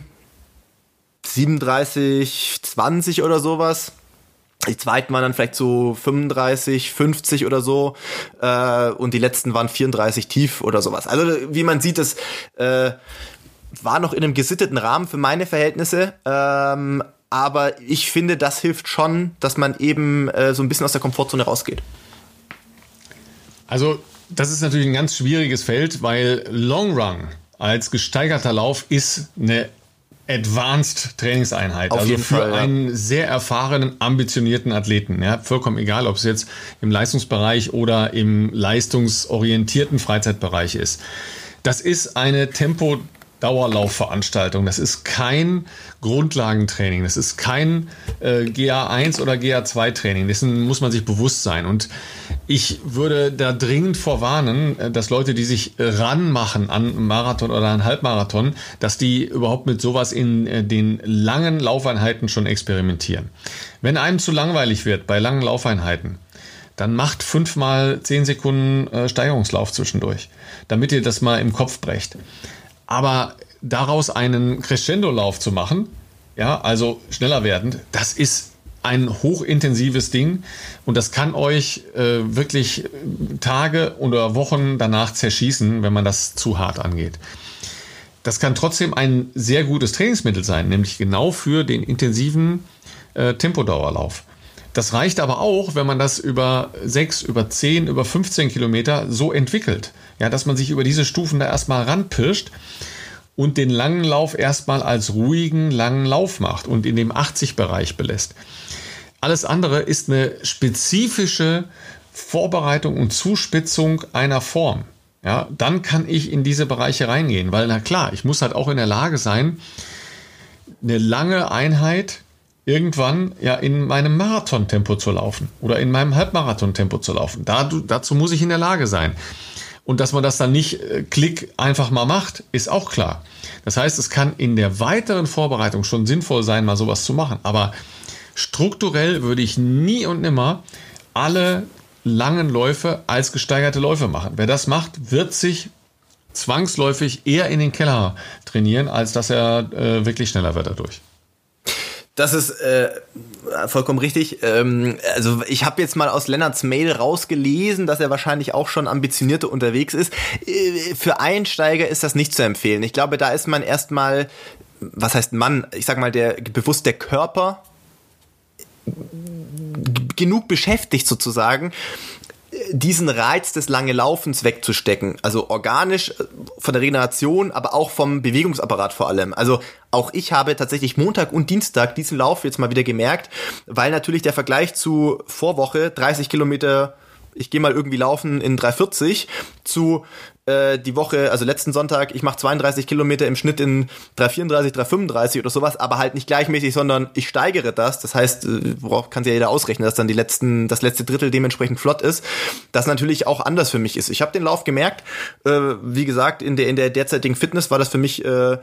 siebenunddreißig, zwanzig oder sowas. Die zweiten waren dann vielleicht so fünfunddreißig, fünfzig oder so äh, und die letzten waren vierunddreißig tief oder sowas. Also wie man sieht, es äh, war noch in einem gesitteten Rahmen für meine Verhältnisse, ähm, aber ich finde, das hilft schon, dass man eben äh, so ein bisschen aus der Komfortzone rausgeht. Also das ist natürlich ein ganz schwieriges Feld, weil Long Run als gesteigerter Lauf ist eine Advanced Trainingseinheit, Auf also jeden für Fall, ja. einen sehr erfahrenen, ambitionierten Athleten. Ja, vollkommen egal, ob es jetzt im Leistungsbereich oder im leistungsorientierten Freizeitbereich ist. Das ist eine Tempo Dauerlaufveranstaltung. Das ist kein Grundlagentraining. Das ist kein äh, G A eins oder G A zwei Training. Dessen muss man sich bewusst sein. Und ich würde da dringend vorwarnen, dass Leute, die sich ranmachen an einen Marathon oder einen Halbmarathon, dass die überhaupt mit sowas in äh, den langen Laufeinheiten schon experimentieren. Wenn einem zu langweilig wird bei langen Laufeinheiten, dann macht fünfmal zehn Sekunden äh, Steigerungslauf zwischendurch, damit ihr das mal im Kopf brecht. Aber daraus einen Crescendo-Lauf zu machen, ja, also schneller werdend, das ist ein hochintensives Ding und das kann euch äh, wirklich Tage oder Wochen danach zerschießen, wenn man das zu hart angeht. Das kann trotzdem ein sehr gutes Trainingsmittel sein, nämlich genau für den intensiven äh, Tempodauerlauf. Das reicht aber auch, wenn man das über sechs, über zehn, über fünfzehn Kilometer so entwickelt. Ja, dass man sich über diese Stufen da erstmal ranpirscht und den langen Lauf erstmal als ruhigen, langen Lauf macht und in dem achtzig-Bereich belässt. Alles andere ist eine spezifische Vorbereitung und Zuspitzung einer Form. Ja, dann kann ich in diese Bereiche reingehen, weil na klar, ich muss halt auch in der Lage sein, eine lange Einheit irgendwann ja in meinem Marathontempo zu laufen oder in meinem Halbmarathontempo zu laufen. Da, dazu muss ich in der Lage sein. Und dass man das dann nicht äh, klick einfach mal macht, ist auch klar. Das heißt, es kann in der weiteren Vorbereitung schon sinnvoll sein, mal sowas zu machen. Aber strukturell würde ich nie und nimmer alle langen Läufe als gesteigerte Läufe machen. Wer das macht, wird sich zwangsläufig eher in den Keller trainieren, als dass er äh, wirklich schneller wird dadurch. Das ist äh, vollkommen richtig. Ähm, also ich habe jetzt mal aus Lennarts Mail rausgelesen, dass er wahrscheinlich auch schon ambitionierter unterwegs ist. Äh, für Einsteiger ist das nicht zu empfehlen. Ich glaube, da ist man erstmal, was heißt Mann, ich sag mal, der bewusst der Körper genug beschäftigt sozusagen, diesen Reiz des lange Laufens wegzustecken. Also organisch von der Regeneration, aber auch vom Bewegungsapparat vor allem. Also auch ich habe tatsächlich Montag und Dienstag diesen Lauf jetzt mal wieder gemerkt, weil natürlich der Vergleich zu Vorwoche dreißig Kilometer, ich gehe mal irgendwie laufen in drei vierzig, zu äh, die Woche, also letzten Sonntag, ich mache zweiunddreißig Kilometer im Schnitt in drei vierunddreißig, drei fünfunddreißig oder sowas, aber halt nicht gleichmäßig, sondern ich steigere das. Das heißt, worauf kann sich ja jeder ausrechnen, dass dann die letzten, das letzte Drittel dementsprechend flott ist, das natürlich auch anders für mich ist. Ich habe den Lauf gemerkt, äh, wie gesagt, in der in der derzeitigen Fitness war das für mich äh,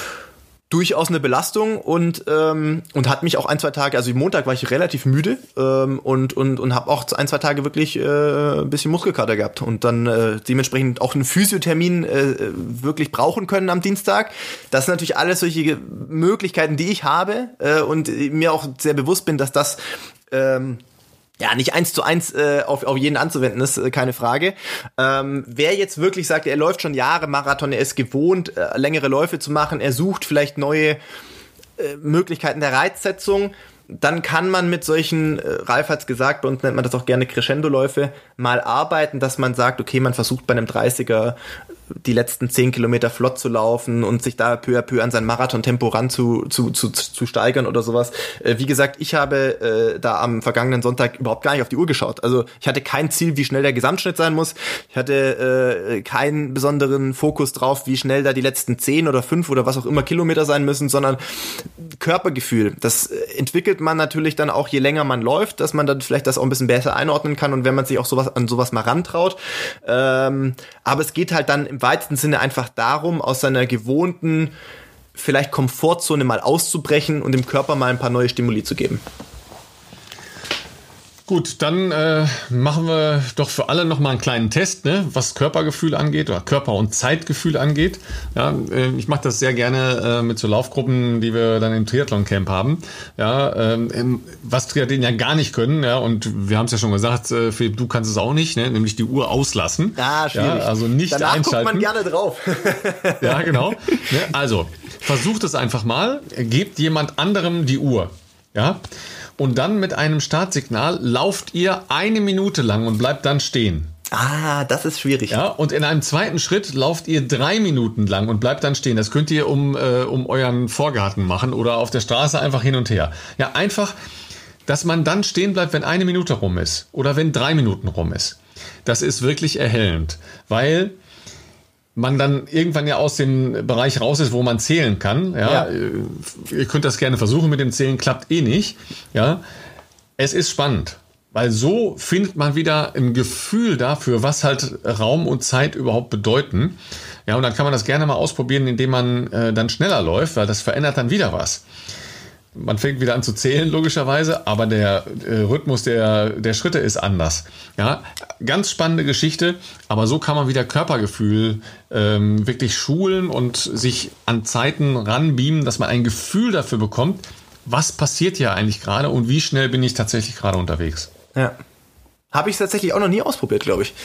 durchaus eine Belastung und ähm, und hat mich auch ein, zwei Tage, also Montag war ich relativ müde ähm, und und und habe auch ein, zwei Tage wirklich äh, ein bisschen Muskelkater gehabt und dann äh, dementsprechend auch einen Physiothermin äh, wirklich brauchen können am Dienstag. Das sind natürlich alles solche Möglichkeiten, die ich habe äh, und mir auch sehr bewusst bin, dass das ähm, ja, nicht eins zu eins äh, auf, auf jeden anzuwenden ist, äh, keine Frage. Ähm, wer jetzt wirklich sagt, er läuft schon Jahre Marathon, er ist gewohnt, äh, längere Läufe zu machen, er sucht vielleicht neue äh, Möglichkeiten der Reizsetzung, dann kann man mit solchen, äh, Ralf hat's gesagt, bei uns nennt man das auch gerne Crescendo-Läufe, mal arbeiten, dass man sagt, okay, man versucht bei einem dreißiger die letzten zehn Kilometer flott zu laufen und sich da peu à peu an sein Marathontempo ran zu, zu, zu, zu steigern oder sowas. Äh, wie gesagt, ich habe äh, da am vergangenen Sonntag überhaupt gar nicht auf die Uhr geschaut. Also ich hatte kein Ziel, wie schnell der Gesamtschnitt sein muss. Ich hatte äh, keinen besonderen Fokus drauf, wie schnell da die letzten zehn oder fünf oder was auch immer Kilometer sein müssen, sondern Körpergefühl. Das entwickelt man natürlich dann auch, je länger man läuft, dass man dann vielleicht das auch ein bisschen besser einordnen kann und wenn man sich auch sowas an sowas mal rantraut. Ähm, aber es geht halt dann im weitesten Sinne einfach darum, aus seiner gewohnten, vielleicht Komfortzone mal auszubrechen und dem Körper mal ein paar neue Stimuli zu geben. Gut, dann äh, machen wir doch für alle nochmal einen kleinen Test, ne, was Körpergefühl angeht oder Körper- und Zeitgefühl angeht. Ja, äh, ich mache das sehr gerne äh, mit so Laufgruppen, die wir dann im Triathlon-Camp haben. Ja, ähm, was Triathleten ja gar nicht können. Ja, und wir haben es ja schon gesagt, äh, Philipp, du kannst es auch nicht, ne, nämlich die Uhr auslassen. Ah, schwierig. Ja, also nicht Danach einschalten. Guckt man gerne drauf. Ja, genau. Ne, also, versucht es einfach mal. Gebt jemand anderem die Uhr. Ja. Und dann mit einem Startsignal lauft ihr eine Minute lang und bleibt dann stehen. Ah, das ist schwierig. Ja, und in einem zweiten Schritt lauft ihr drei Minuten lang und bleibt dann stehen. Das könnt ihr um, äh, um euren Vorgarten machen oder auf der Straße einfach hin und her. Ja, einfach, dass man dann stehen bleibt, wenn eine Minute rum ist oder wenn drei Minuten rum ist. Das ist wirklich erhellend, weil man dann irgendwann ja aus dem Bereich raus ist, wo man zählen kann. Ja, Ja. Ihr könnt das gerne versuchen mit dem Zählen, klappt eh nicht. Ja, es ist spannend, weil so findet man wieder ein Gefühl dafür, was halt Raum und Zeit überhaupt bedeuten. Ja, und dann kann man das gerne mal ausprobieren, indem man äh, dann schneller läuft, weil das verändert dann wieder was. Man fängt wieder an zu zählen, logischerweise, aber der äh, Rhythmus der, der Schritte ist anders. Ja, ganz spannende Geschichte, aber so kann man wieder Körpergefühl ähm, wirklich schulen und sich an Zeiten ranbeamen, dass man ein Gefühl dafür bekommt, was passiert hier eigentlich gerade und wie schnell bin ich tatsächlich gerade unterwegs. Ja. Habe ich tatsächlich auch noch nie ausprobiert, glaube ich.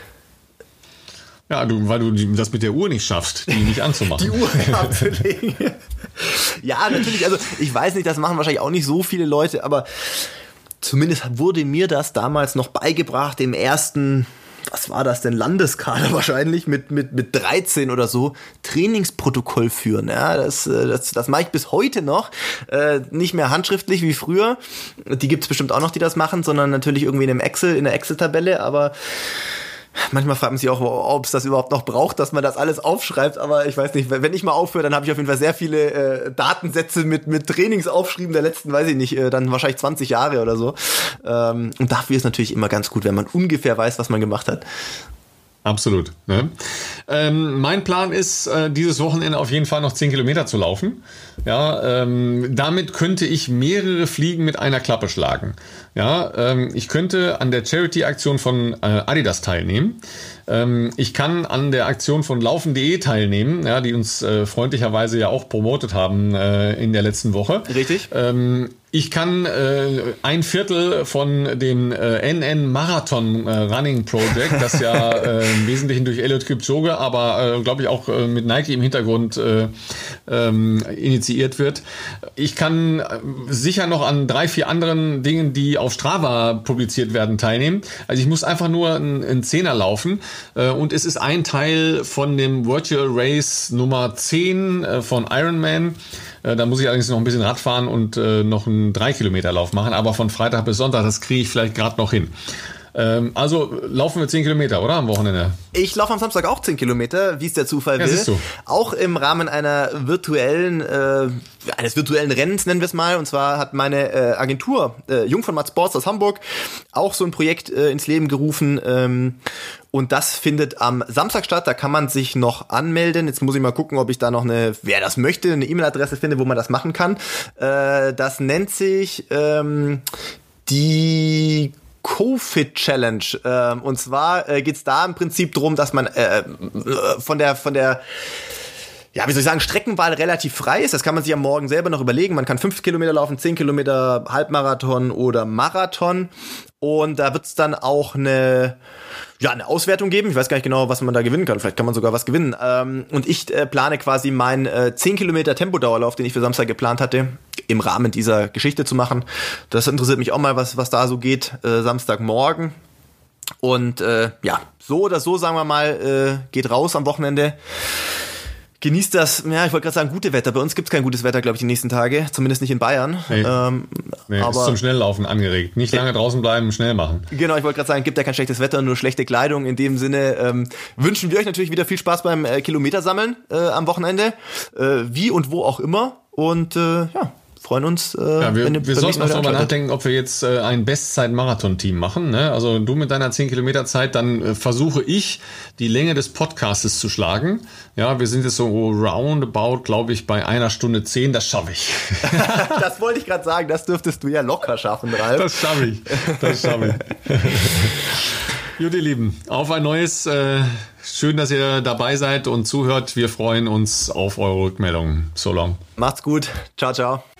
Ja, du, weil du das mit der Uhr nicht schaffst, die nicht anzumachen. Die Uhr abzulegen. Ja, natürlich, also ich weiß nicht, das machen wahrscheinlich auch nicht so viele Leute, aber zumindest wurde mir das damals noch beigebracht im ersten, was war das denn, Landeskader wahrscheinlich, mit, mit, mit dreizehn oder so, Trainingsprotokoll führen. Ja, das, das, das mache ich bis heute noch. Äh, nicht mehr handschriftlich wie früher. Die gibt es bestimmt auch noch, die das machen, sondern natürlich irgendwie in einem Excel, in der Excel-Tabelle, aber manchmal fragt man sich auch, ob es das überhaupt noch braucht, dass man das alles aufschreibt, aber ich weiß nicht, wenn ich mal aufhöre, dann habe ich auf jeden Fall sehr viele äh, Datensätze mit mit Trainingsaufschrieben der letzten, weiß ich nicht, äh, dann wahrscheinlich zwanzig Jahre oder so. Ähm, und dafür ist natürlich immer ganz gut, wenn man ungefähr weiß, was man gemacht hat. Absolut. Ne? Ähm, mein Plan ist, äh, dieses Wochenende auf jeden Fall noch zehn Kilometer zu laufen. Ja, ähm, damit könnte ich mehrere Fliegen mit einer Klappe schlagen. Ja, ähm, ich könnte an der Charity-Aktion von äh, Adidas teilnehmen. Ähm, ich kann an der Aktion von laufen punkt de teilnehmen, ja, die uns äh, freundlicherweise ja auch promotet haben äh, in der letzten Woche. Richtig. Ähm, Ich kann äh, ein Viertel von dem äh, N N Marathon äh, Running Project, das ja äh, im Wesentlichen durch Eliud Kipchoge, aber äh, glaube ich auch äh, mit Nike im Hintergrund äh, ähm, initiiert wird. Ich kann äh, sicher noch an drei, vier anderen Dingen, die auf Strava publiziert werden, teilnehmen. Also ich muss einfach nur einen Zehner laufen äh, und es ist ein Teil von dem Virtual Race Nummer zehn äh, von Ironman. Äh, da muss ich allerdings noch ein bisschen Rad fahren und äh, noch einen drei Kilometer Lauf machen, aber von Freitag bis Sonntag, das kriege ich vielleicht gerade noch hin. Ähm, also laufen wir zehn Kilometer, oder? Am Wochenende? Ich laufe am Samstag auch zehn Kilometer, wie es der Zufall Ja, will. siehst du. Auch im Rahmen einer virtuellen, äh, eines virtuellen Rennens, nennen wir es mal. Und zwar hat meine äh, Agentur, äh, Jung von Matt Sports aus Hamburg, auch so ein Projekt äh, ins Leben gerufen. Ähm, und das findet am Samstag statt. Da kann man sich noch anmelden. Jetzt muss ich mal gucken, ob ich da noch eine, wer das möchte, eine E-Mail-Adresse finde, wo man das machen kann. Äh, das nennt sich ähm, die Covid Challenge. Ähm, und zwar äh, geht es da im Prinzip drum, dass man äh, von der von der ja, wie soll ich sagen, Streckenwahl relativ frei ist. Das kann man sich am Morgen selber noch überlegen. Man kann fünf Kilometer laufen, zehn Kilometer, Halbmarathon oder Marathon. Und da wird es dann auch eine, ja, eine Auswertung geben. Ich weiß gar nicht genau, was man da gewinnen kann. Vielleicht kann man sogar was gewinnen. Ähm, und ich äh, plane quasi meinen äh, zehn Kilometer Tempodauerlauf, den ich für Samstag geplant hatte, im Rahmen dieser Geschichte zu machen. Das interessiert mich auch mal, was, was da so geht, äh, Samstagmorgen. Und äh, ja, so oder so, sagen wir mal, äh, geht raus am Wochenende. Genießt das, ja, ich wollte gerade sagen, gute Wetter. Bei uns gibt es kein gutes Wetter, glaube ich, die nächsten Tage. Zumindest nicht in Bayern. Nee, ähm, nee aber ist zum Schnelllaufen angeregt. Nicht lange draußen bleiben, schnell machen. Genau, ich wollte gerade sagen, gibt ja kein schlechtes Wetter, nur schlechte Kleidung. In dem Sinne ähm, wünschen wir euch natürlich wieder viel Spaß beim äh, Kilometersammeln äh, am Wochenende. Äh, wie und wo auch immer. Und äh, ja, freuen uns. Äh, Ja, wir wenn ihr wir beim sollten nächsten auch Mal darüber einschaltet. nachdenken, ob wir jetzt äh, ein Bestzeit-Marathon-Team machen. Ne? Also du mit deiner zehn Kilometer Zeit, dann äh, versuche ich, die Länge des Podcastes zu schlagen. Ja, wir sind jetzt so roundabout, glaube ich, bei einer Stunde zehn. Das schaffe ich. Das wollte ich gerade sagen, das dürftest du ja locker schaffen, Ralf. Das schaffe ich. Das schaffe ich. Gut, ihr Lieben, auf ein neues. Äh, schön, dass ihr dabei seid und zuhört. Wir freuen uns auf eure Rückmeldungen. So long. Macht's gut. Ciao, ciao.